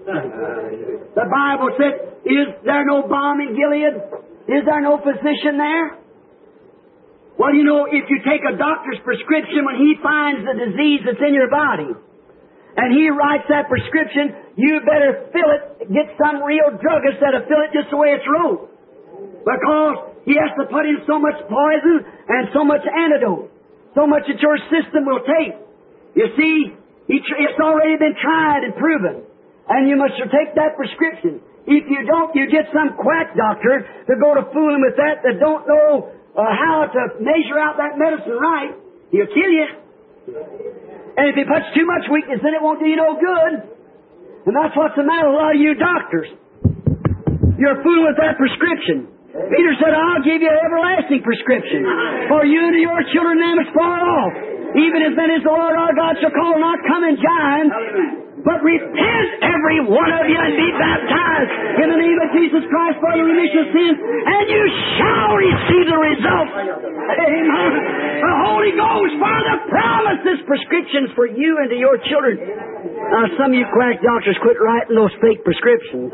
The Bible said, is there no balm in Gilead? Is there no physician there? Well, you know, if you take a doctor's prescription when he finds the disease that's in your body, and he writes that prescription, you better fill it, get some real drug instead of fill it just the way it's wrote. Because he has to put in so much poison and so much antidote, so much that your system will take. You see, it's already been tried and proven. And you must take that prescription. If you don't, you get some quack doctor to go to fooling with that don't know how to measure out that medicine right. He'll kill you. And if he puts too much weakness in it, won't do you no good. And that's what's the matter with a lot of you doctors. You're fooling with that prescription. Peter said, I'll give you an everlasting prescription for you and your children, them is far off. Even as many as the Lord our God shall call, not come and join, but repent every one of you and be baptized in the name of Jesus Christ for the remission of sins, and you shall receive the result. Amen. The Holy Ghost, for the promises, prescriptions for you and to your children. Some of you quack doctors quit writing those fake prescriptions.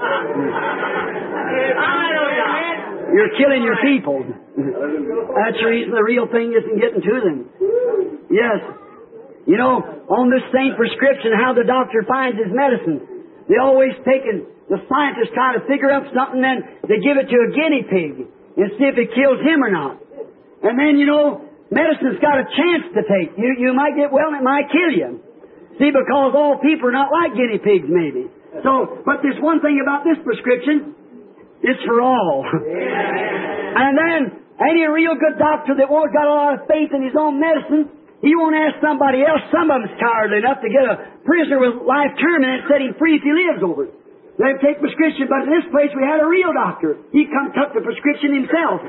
You're killing your people. That's the reason the real thing isn't getting to them. Yes. You know, on this same prescription, how the doctor finds his medicine. They always the scientists try to figure up something, then they give it to a guinea pig and see if it kills him or not. And then, you know, medicine's got a chance to take. You might get well and it might kill you. See, because all people are not like guinea pigs, maybe. So, but there's one thing about this prescription. It's for all. And then, any real good doctor that won't got a lot of faith in his own medicine, he won't ask somebody else. Some of them's cowardly enough to get a prisoner with life term and set him free if he lives over it. They take prescription, but in this place we had a real doctor. He come took the prescription himself.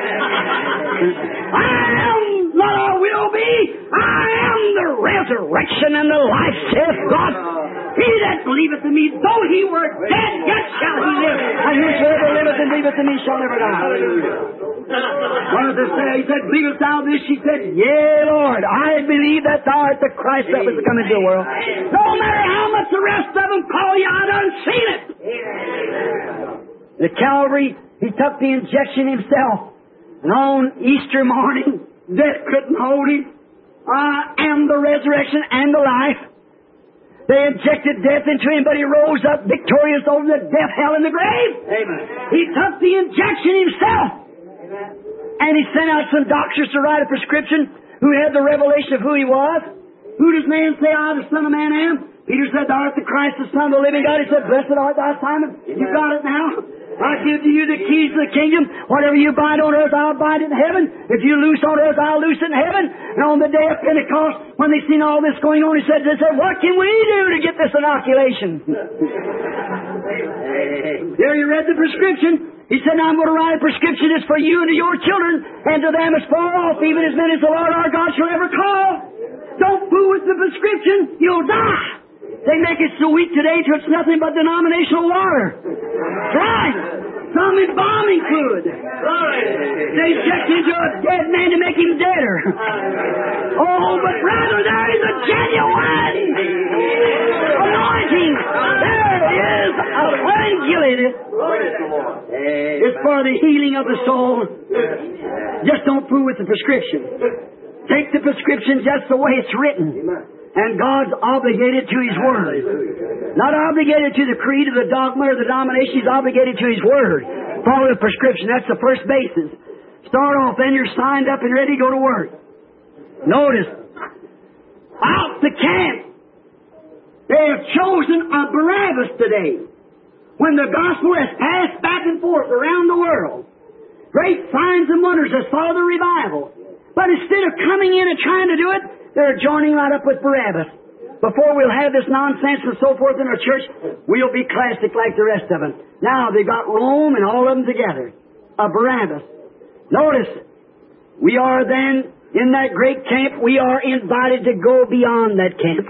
I am what I will be. I am the resurrection and the life, saith God. He that believeth in me, though he were dead, yet shall he live. And whosoever liveth and believeth in me shall never die. What does it say? He said, believest thou this? She said, yea, Lord, I believe that thou art the Christ that was to come into the world. No matter how much the rest of them call you, I done seen it. The Calvary, he took the injection himself. And on Easter morning, death couldn't hold him. I am the resurrection and the life. They injected death into him, but he rose up victorious over the death, hell, and the grave. Amen. He took the injection himself. Amen. And he sent out some doctors to write a prescription who had the revelation of who he was. Who does man say I, the Son of Man, am? Peter said, thou art the Christ, the Son of the living God. He said, blessed art thou, Simon. Amen. You got it now. I give to you the keys of the kingdom. Whatever you bind on earth, I'll bind it in heaven. If you loose on earth, I'll loose it in heaven. And on the day of Pentecost, when they seen all this going on, they said, what can we do to get this inoculation? There you read the prescription. He said, now I'm going to write a prescription that's for you and to your children, and to them as far off, even as many as the Lord our God shall ever call. Don't fool with the prescription. You'll die. They make it so weak today till it's nothing but denominational water. Right. Some embalming fluid. They inject into a dead man to make him deader. Oh, but rather there is a genuine anointing. There is a Gilead. It's for the healing of the soul. Just don't fool with the prescription. Take the prescription just the way it's written. And God's obligated to His Word. Not obligated to the creed or the dogma or the denomination. He's obligated to His Word. Follow the prescription. That's the first basis. Start off, then you're signed up and ready to go to work. Notice, out the camp, they have chosen a Barabbas today. When the gospel has passed back and forth around the world, great signs and wonders has followed the revival. But instead of coming in and trying to do it, they're joining right up with Barabbas. Before we'll have this nonsense and so forth in our church, we'll be classic like the rest of them. Now they've got Rome and all of them together. A Barabbas. Notice, we are then in that great camp, we are invited to go beyond that camp.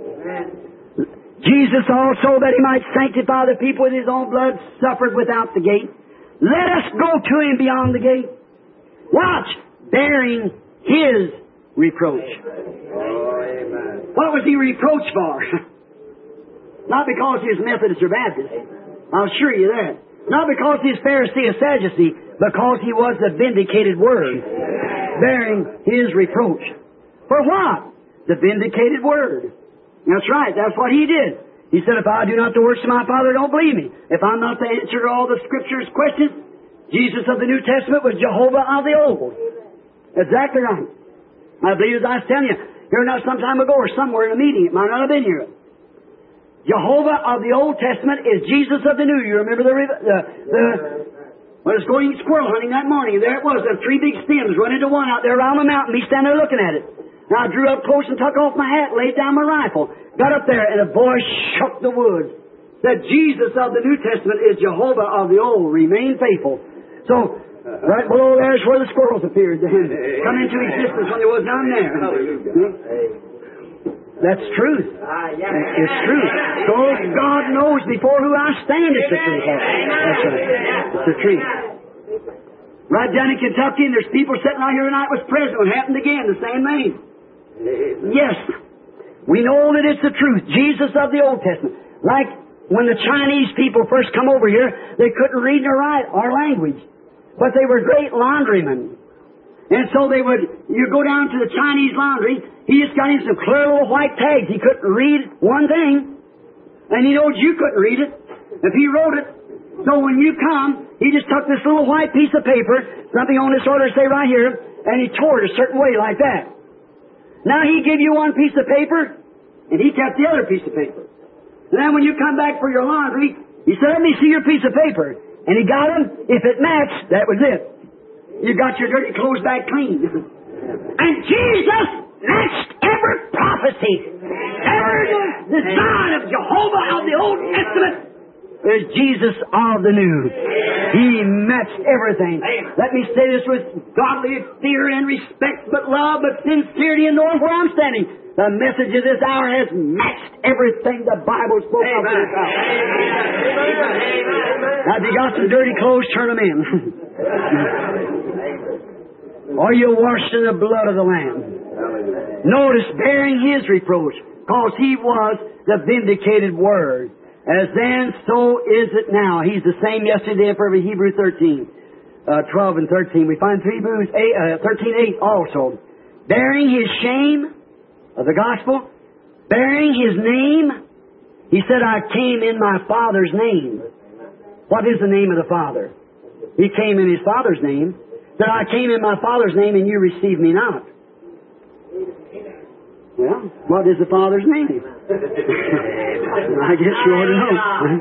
Jesus also, that He might sanctify the people with His own blood, suffered without the gate. Let us go to Him beyond the gate. Watch, bearing His reproach. What was He reproached for? Not because he was Methodist or Baptist. I'll assure you that. Not because he was Pharisee or Sadducee, because he was the vindicated Word, bearing his reproach. For what? The vindicated Word. That's right. That's what he did. He said, if I do not the works of my Father, don't believe me. If I'm not the answer to all the Scriptures' questions, Jesus of the New Testament was Jehovah of the Old. Exactly right. I believe, as I was telling you, here now some time ago or somewhere in a meeting, it might not have been here. Jehovah of the Old Testament is Jesus of the New. You remember when I was going squirrel hunting that morning, there it was, the three big stems run into one out there around the mountain, me standing there looking at it. Now I drew up close and took off my hat, laid down my rifle, got up there, and a voice shook the woods. Said, Jesus of the New Testament is Jehovah of the Old. Remain faithful. So, right below there is where the squirrels appeared. Come into existence when there was none there. That's truth. It's truth. So God knows before who I stand is the truth. That's right. It's the truth. Right down in Kentucky, and there's people sitting out here tonight was present. It happened again, the same thing. Yes. We know that it's the truth. Jesus of the Old Testament. Like when the Chinese people first come over here, they couldn't read nor write our language. But they were great laundrymen. And so they would, you go down to the Chinese laundry, he just got him some clear little white tags. He couldn't read one thing. And he knows you couldn't read it if he wrote it. So when you come, he just took this little white piece of paper, something on this order, say right here, and he tore it a certain way like that. Now he give you one piece of paper, and he kept the other piece of paper. And then when you come back for your laundry, he said, let me see your piece of paper. And he got them. If it matched, that was it. You got your dirty clothes back clean. And Jesus matched every prophecy, every design of Jehovah of the Old Testament. There's Jesus of the New. He matched everything. Let me say this with godly fear and respect, but love, but sincerity, and knowing where I'm standing. The message of this hour has matched everything the Bible spoke of in this hour. Now, if you got some dirty clothes, turn them in. Or you washed in the blood of the Lamb. Notice, bearing his reproach, because he was the vindicated Word. As then, so is it now. He's the same yesterday and forever. Hebrews 13, 12 and 13. We find Hebrews 13:8 also. Bearing his shame of the gospel, bearing his name. He said, I came in my Father's name. What is the name of the Father? He came in his Father's name. That I came in my Father's name and you received me not. Well, what is the Father's name? I guess you ought to know.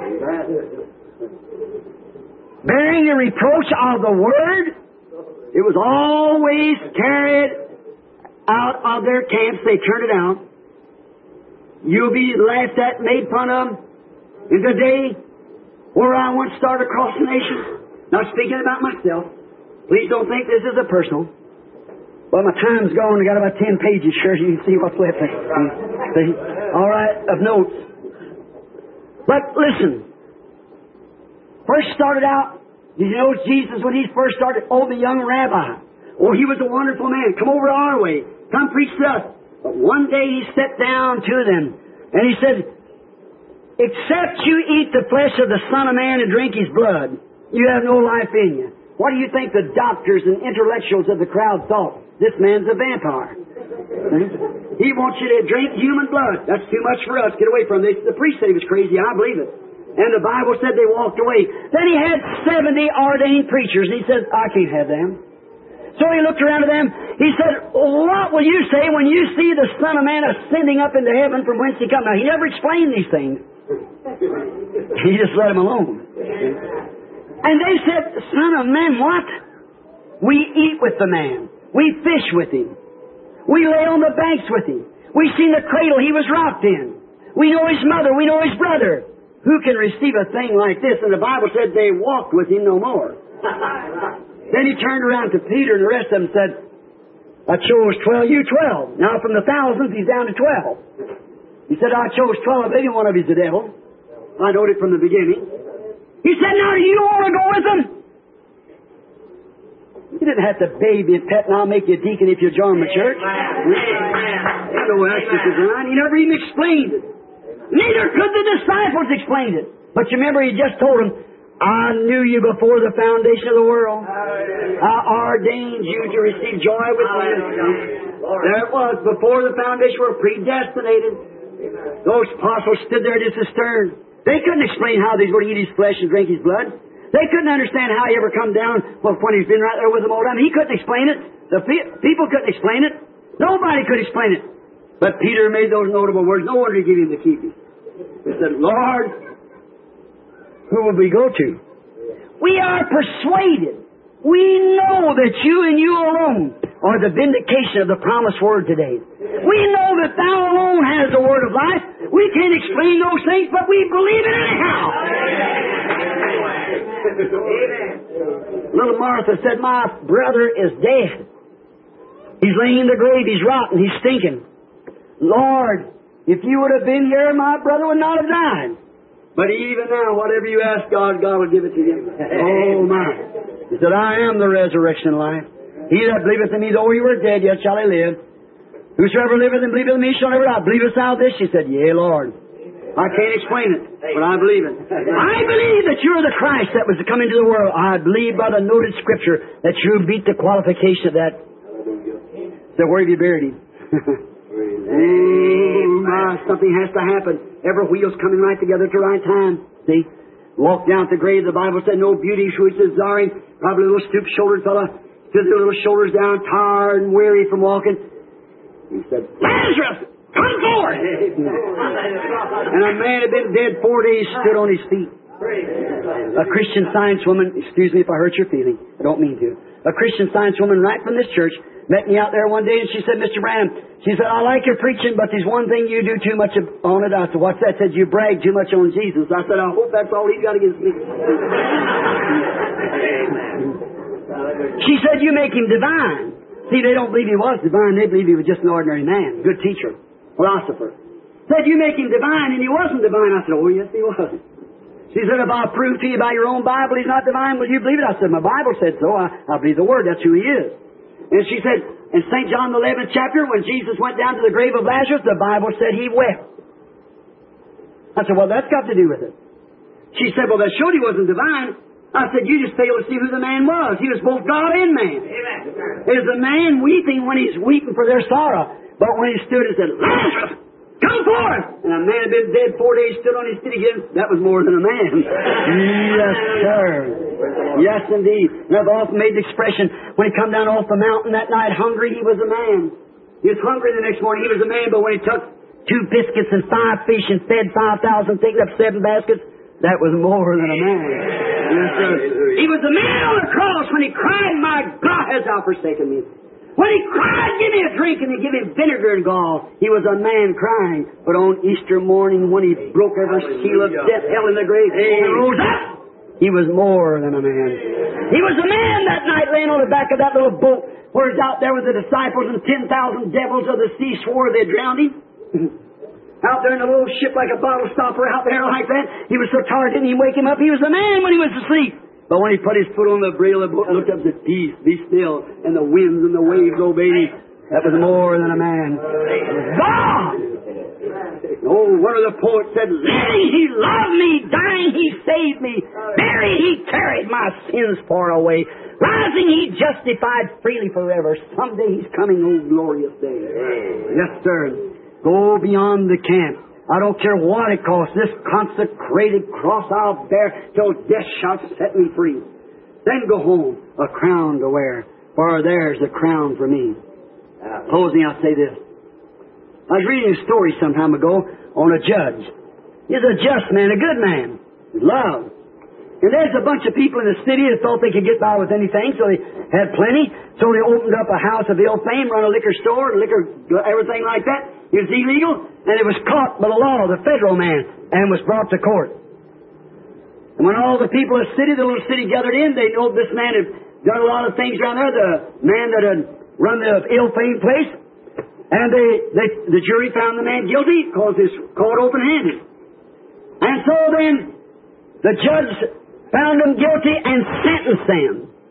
Bearing the reproach of the Word, it was always carried out of their camps. They turned it out. You'll be laughed at, made fun of. In the day where I once started across the nation, not speaking about myself. Please don't think this is a personal. Well, my time's gone. I got about 10 pages. Sure, you can see what's left. See? All right, of notes. But listen. First started out, did you know Jesus when he first started? Oh, the young rabbi. Oh, he was a wonderful man. Come over our way. Come preach to us. But one day he sat down to them and he said, except you eat the flesh of the Son of Man and drink his blood, you have no life in you. What do you think the doctors and intellectuals of the crowd thought? This man's a vampire. He wants you to drink human blood. That's too much for us. Get away from this. The priest said he was crazy. I believe it. And the Bible said they walked away. Then he had 70 ordained preachers, and he said, I can't have them. So he looked around at them. He said, what will you say when you see the Son of Man ascending up into heaven from whence he come? Now, he never explained these things. He just let them alone. And they said, Son of Man, what? We eat with the man. We fish with him. We lay on the banks with him. We seen the cradle he was rocked in. We know his mother. We know his brother. Who can receive a thing like this? And the Bible said they walked with him no more. Then he turned around to Peter and the rest of them and said, I chose 12, you 12. Now from the thousands, he's down to 12. He said, I chose 12. Maybe one of you's the devil. I knowed it from the beginning. He said, now do you want to go with them? You didn't have to baby and pet and I'll make you a deacon if you join the church. No, that's just design. He never even explained it. Neither could the disciples explain it. But you remember, He just told them, I knew you before the foundation of the world. I ordained you to receive joy with me. There it was. Before the foundation were predestinated. Those apostles stood there just as stern. They couldn't explain how they were to eat His flesh and drink His blood. They couldn't understand how He ever come down when He's been right there with them all the time. He couldn't explain it. The people couldn't explain it. Nobody could explain it. But Peter made those notable words. No wonder He gave Him the keys. He said, Lord, who will we go to? We are persuaded. We know that you and you alone are the vindication of the promised word today. We know that Thou alone has the word of life. We can't explain those things, but we believe it anyhow. Amen. Little Martha said, my brother is dead. He's laying in the grave. He's rotten. He's stinking. Lord, if you would have been here, my brother would not have died. But even now, whatever you ask God, God will give it to you. Oh, my. He said, I am the resurrection and life. He that believeth in me, though he were dead, yet shall he live. Whosoever liveth and believeth in me shall never die. Believest thou this? She said, yea, Lord. I can't explain it, but I believe it. I believe that you're the Christ that was to come into the world. I believe by the noted Scripture that you beat the qualification of that. So where have you buried Him? Something has to happen. Every wheel's coming right together at the right time. See? Walked down to the grave, the Bible said, no beauty which is desiring. Probably a little stoop-shouldered fella, stood their little shoulders down, tired and weary from walking. He said, Lazarus, come forth! And a man had been dead 4 days, stood on his feet. A Christian Science woman, excuse me if I hurt your feeling, I don't mean to. A Christian Science woman right from this church met me out there one day and she said, Mr. Branham, she said, I like your preaching, but there's one thing you do too much on it. I said, what's that? Said, you brag too much on Jesus. I said, I hope that's all He's got against me. She said, you make Him divine. See, they don't believe He was divine. They believe He was just an ordinary man, good teacher, philosopher. Said, you make Him divine, and He wasn't divine. I said, oh, yes, He was. She said, if I'll prove to you by your own Bible He's not divine, will you believe it? I said, my Bible said so. I believe the Word. That's who He is. And she said, in St. John the 11th chapter, when Jesus went down to the grave of Lazarus, the Bible said He wept. I said, well, that's got to do with it. She said, well, that showed He wasn't divine. I said, you just fail to see who the man was. He was both God and man. There's a man weeping when he's weeping for their sorrow. But when he stood and said, Lazarus, come forth! And a man had been dead 4 days, stood on his feet again. That was more than a man. Yes, sir. Yes, indeed. And I've often made the expression, when he come down off the mountain that night hungry, he was a man. He was hungry the next morning, he was a man. But when he took 2 biscuits and 5 fish and fed 5,000, taking up 7 baskets, that was more than a man. Yes, sir. He was a man on the cross when he cried, my God, has thou forsaken me. When he cried, give me a drink, and they give him vinegar and gall. He was a man crying. But on Easter morning, when he broke every seal of death, hell in the grave, and rose up, he was more than a man. He was a man that night laying on the back of that little boat where he's out there with the disciples and 10,000 devils of the sea swore they'd drowned him. Out there in a little ship like a bottle stopper out there like that. He was so tired, didn't he wake him up? He was a man when he was asleep. But when he put his foot on the brail of the boat and looked up and said, peace, be still, and the winds and the waves obeyed him, that was more than a man. God! Oh, one of the poets said, living He loved me, dying He saved me, buried He carried my sins far away, rising He justified freely forever. Someday He's coming, oh glorious day. Yes, sir. Go beyond the camp. I don't care what it costs. This consecrated cross I'll bear till death shall set me free. Then go home, a crown to wear, for there's a crown for me. Closing, I'll say this. I was reading a story some time ago on a judge. He's a just man, a good man, love. And there's a bunch of people in the city that thought they could get by with anything, so they had plenty. So they opened up a house of ill fame, run a liquor store, everything like that. It was illegal, and it was caught by the law, the federal man, and was brought to court. And when all the people of the little city gathered in, they knew this man had done a lot of things around there, the man that had run the ill-famed place. And the jury found the man guilty because he was caught open-handed. And so then the judge found him guilty and sentenced him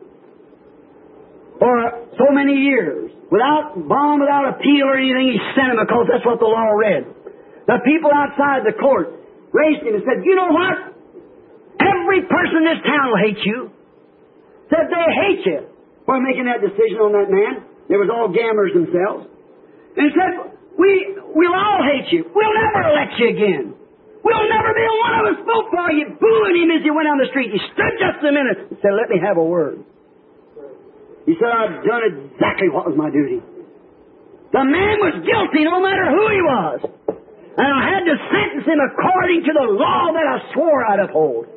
for so many years. Without bond, without appeal or anything, he sent him because that's what the law read. The people outside the court raised him and said, "You know what? Every person in this town will hate you." Said they hate you for making that decision on that man. They was all gamblers themselves. And he said, we'll all hate you. We'll never elect you again. We'll never be one of us vote for you. Booing him as he went down the street. He stood just a minute and said, "Let me have a word." He said, "I've done exactly what was my duty." The man was guilty no matter who he was. And I had to sentence him according to the law that I swore I'd uphold.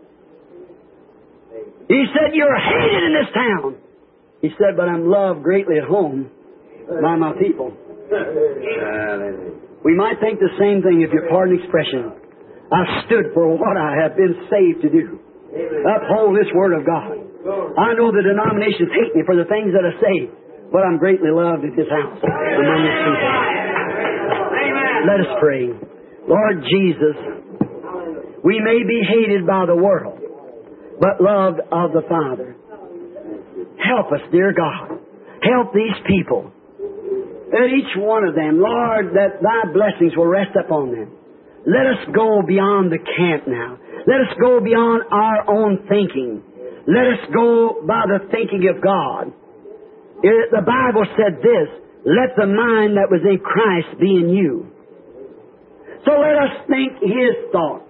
He said, "You're hated in this town." He said, "But I'm loved greatly at home by my people." We might think the same thing if you pardon expression. I've stood for what I have been saved to do. Uphold this Word of God. I know the denominations hate me for the things that I say, but I'm greatly loved at this house among His people. Let us pray. Lord Jesus, we may be hated by the world, but loved of the Father. Help us, dear God. Help these people. Let each one of them, Lord, that Thy blessings will rest upon them. Let us go beyond the camp now. Let us go beyond our own thinking. Let us go by the thinking of God. The Bible said this, "Let the mind that was in Christ be in you." So let us think His thoughts,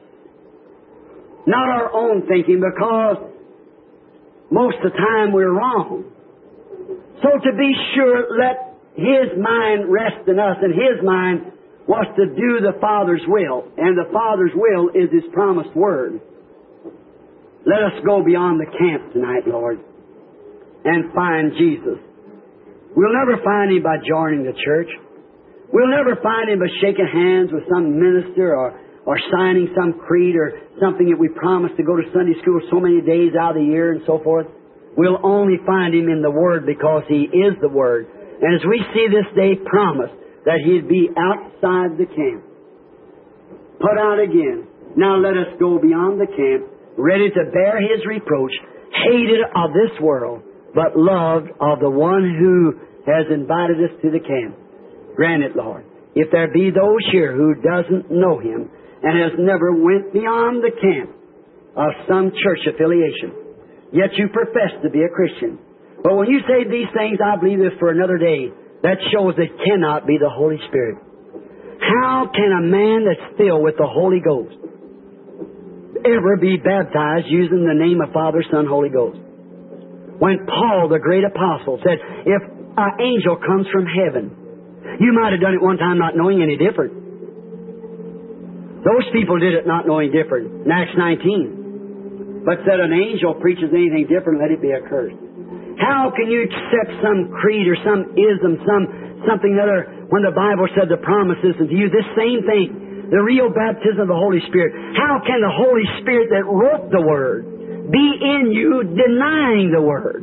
not our own thinking, because most of the time we're wrong. So to be sure, let His mind rest in us, and His mind was to do the Father's will, and the Father's will is His promised Word. Let us go beyond the camp tonight, Lord, and find Jesus. We'll never find Him by joining the church. We'll never find Him by shaking hands with some minister or signing some creed or something that we promised to go to Sunday school so many days out of the year and so forth. We'll only find Him in the Word because He is the Word. And as we see this day promised that He'd be outside the camp, put out again. Now let us go beyond the camp, ready to bear His reproach, hated of this world, but loved of the One who has invited us to the camp. Grant it, Lord. If there be those here who doesn't know Him and has never went beyond the camp of some church affiliation, yet you profess to be a Christian. But when you say these things, I believe this for another day, that shows it cannot be the Holy Spirit. How can a man that's filled with the Holy Ghost ever be baptized using the name of Father, Son, Holy Ghost? When Paul, the great apostle, said, if an angel comes from heaven, you might have done it one time not knowing any different. Those people did it not knowing different in Acts 19. But said an angel preaches anything different, let it be accursed. How can you accept some creed or some ism, something other, when the Bible said the promise isn't to you? This same thing, the real baptism of the Holy Spirit. How can the Holy Spirit that wrote the Word be in you denying the Word?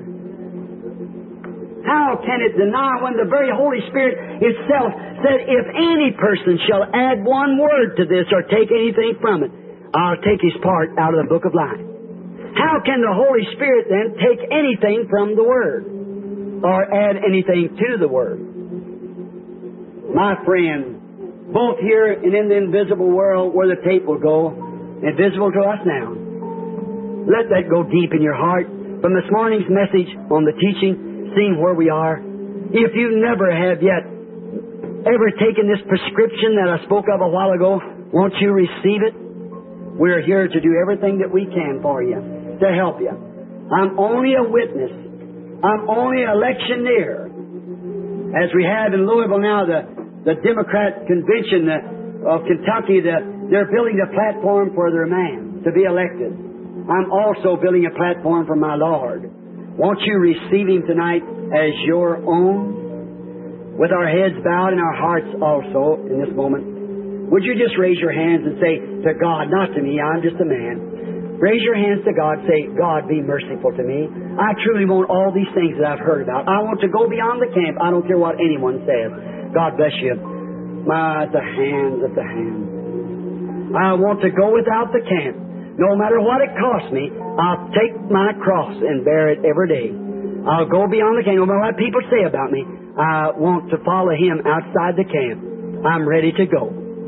How can it deny when the very Holy Spirit itself said, if any person shall add one word to this or take anything from it, I'll take his part out of the book of life. How can the Holy Spirit then take anything from the Word or add anything to the Word? My friend, both here and in the invisible world where the tape will go, invisible to us now, let that go deep in your heart. From this morning's message on the teaching, seeing where we are, if you never have yet ever taken this prescription that I spoke of a while ago, won't you receive it? We're here to do everything that we can for you, to help you. I'm only a witness. I'm only an electioneer. As we have in Louisville now, the Democrat convention of Kentucky, they're building a platform for their man to be elected. I'm also building a platform for my Lord. Won't you receive Him tonight as your own? With our heads bowed and our hearts also in this moment. Would you just raise your hands and say to God, not to me, I'm just a man. Raise your hands to God, say, God, be merciful to me. I truly want all these things that I've heard about. I want to go beyond the camp. I don't care what anyone says. God bless you. The hands of the hand. I want to go without the camp. No matter what it costs me, I'll take my cross and bear it every day. I'll go beyond the camp. No matter what people say about me, I want to follow Him outside the camp. I'm ready to go.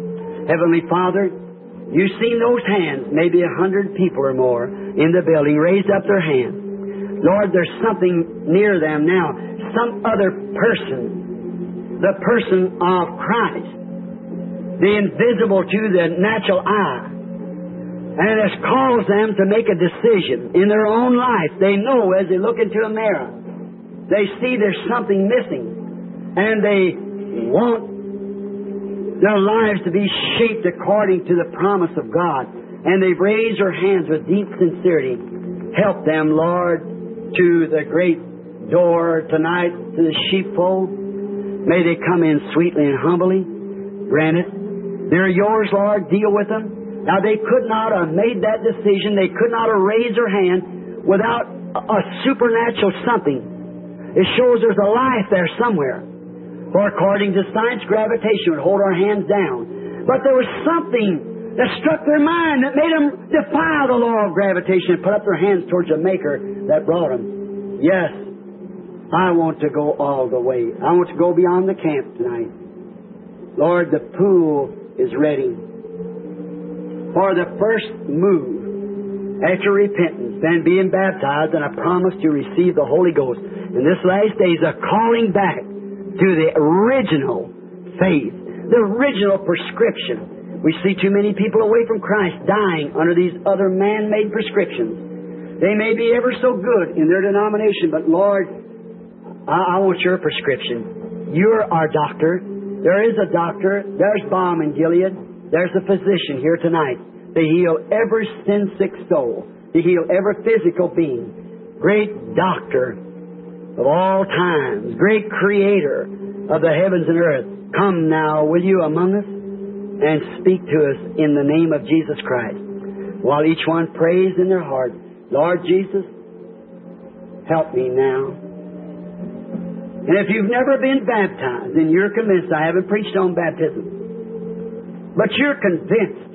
Heavenly Father, you've seen those hands, maybe 100 people or more in the building, raised up their hands. Lord, there's something near them now, some other person, the person of Christ, the invisible to the natural eye. And it has caused them to make a decision in their own life. They know as they look into a mirror, they see there's something missing, and they want their lives to be shaped according to the promise of God. And they've raised their hands with deep sincerity. Help them, Lord, to the great door tonight, to the sheepfold. May they come in sweetly and humbly. Grant it. They're yours, Lord. Deal with them. Now, they could not have made that decision. They could not have raised their hand without a supernatural something. It shows there's a life there somewhere. For according to science, gravitation would hold our hands down. But there was something that struck their mind that made them defy the law of gravitation and put up their hands towards the Maker that brought them. Yes, I want to go all the way. I want to go beyond the camp tonight. Lord, the pool is ready for the first move after repentance, then being baptized, and a promise to receive the Holy Ghost. In this last days, a calling back to the original faith, the original prescription. We see too many people away from Christ dying under these other man-made prescriptions. They may be ever so good in their denomination, but Lord, I want your prescription. You're our doctor. There is a doctor. There's balm in Gilead. There's a physician here tonight to heal every sin-sick soul, to heal every physical being. Great doctor of all times, great creator of the heavens and earth, come now, will you, among us, and speak to us in the name of Jesus Christ. While each one prays in their heart, Lord Jesus, help me now. And if you've never been baptized, then you're convinced. I haven't preached on baptism, but you're convinced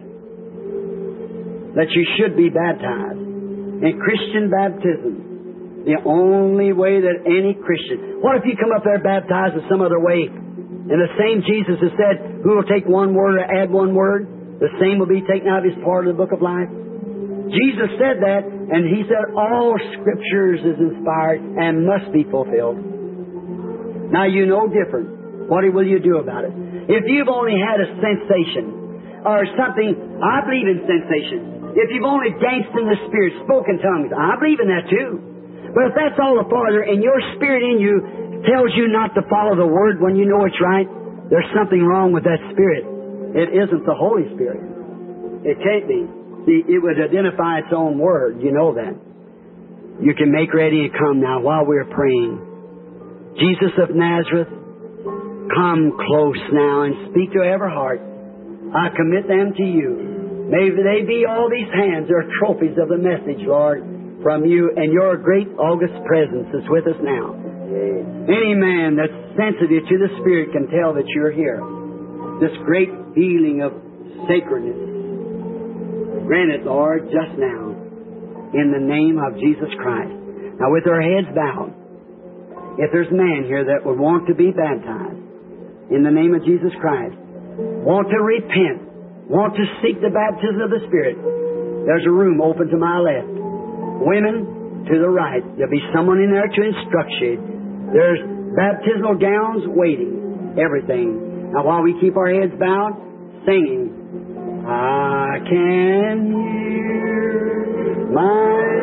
that you should be baptized. In Christian baptism, the only way that any Christian... What if you come up there baptized in some other way? And the same Jesus has said, who will take one word or add one word, the same will be taken out of his part of the book of life. Jesus said that, and he said all Scriptures is inspired and must be fulfilled. Now you know different. What will you do about it? If you've only had a sensation or something, I believe in sensation. If you've only danced in the Spirit, spoken tongues, I believe in that too. But if that's all the farther, and your spirit in you tells you not to follow the Word when you know it's right, there's something wrong with that spirit. It isn't the Holy Spirit. It can't be. See, it would identify its own Word. You know that. You can make ready and come now while we're praying. Jesus of Nazareth, come close now and speak to every heart. I commit them to you. May they be all these hands. They're trophies of the message, Lord, from you, and your great august presence is with us now. Any man that's sensitive to the Spirit can tell that you're here. This great feeling of sacredness. Grant it, Lord, just now, in the name of Jesus Christ. Now, with our heads bowed, if there's a man here that would want to be baptized in the name of Jesus Christ, want to repent, want to seek the baptism of the Spirit, there's a room open to my left. Women, to the right. There'll be someone in there to instruct you. There's baptismal gowns waiting. Everything. Now, while we keep our heads bowed, singing, I can hear my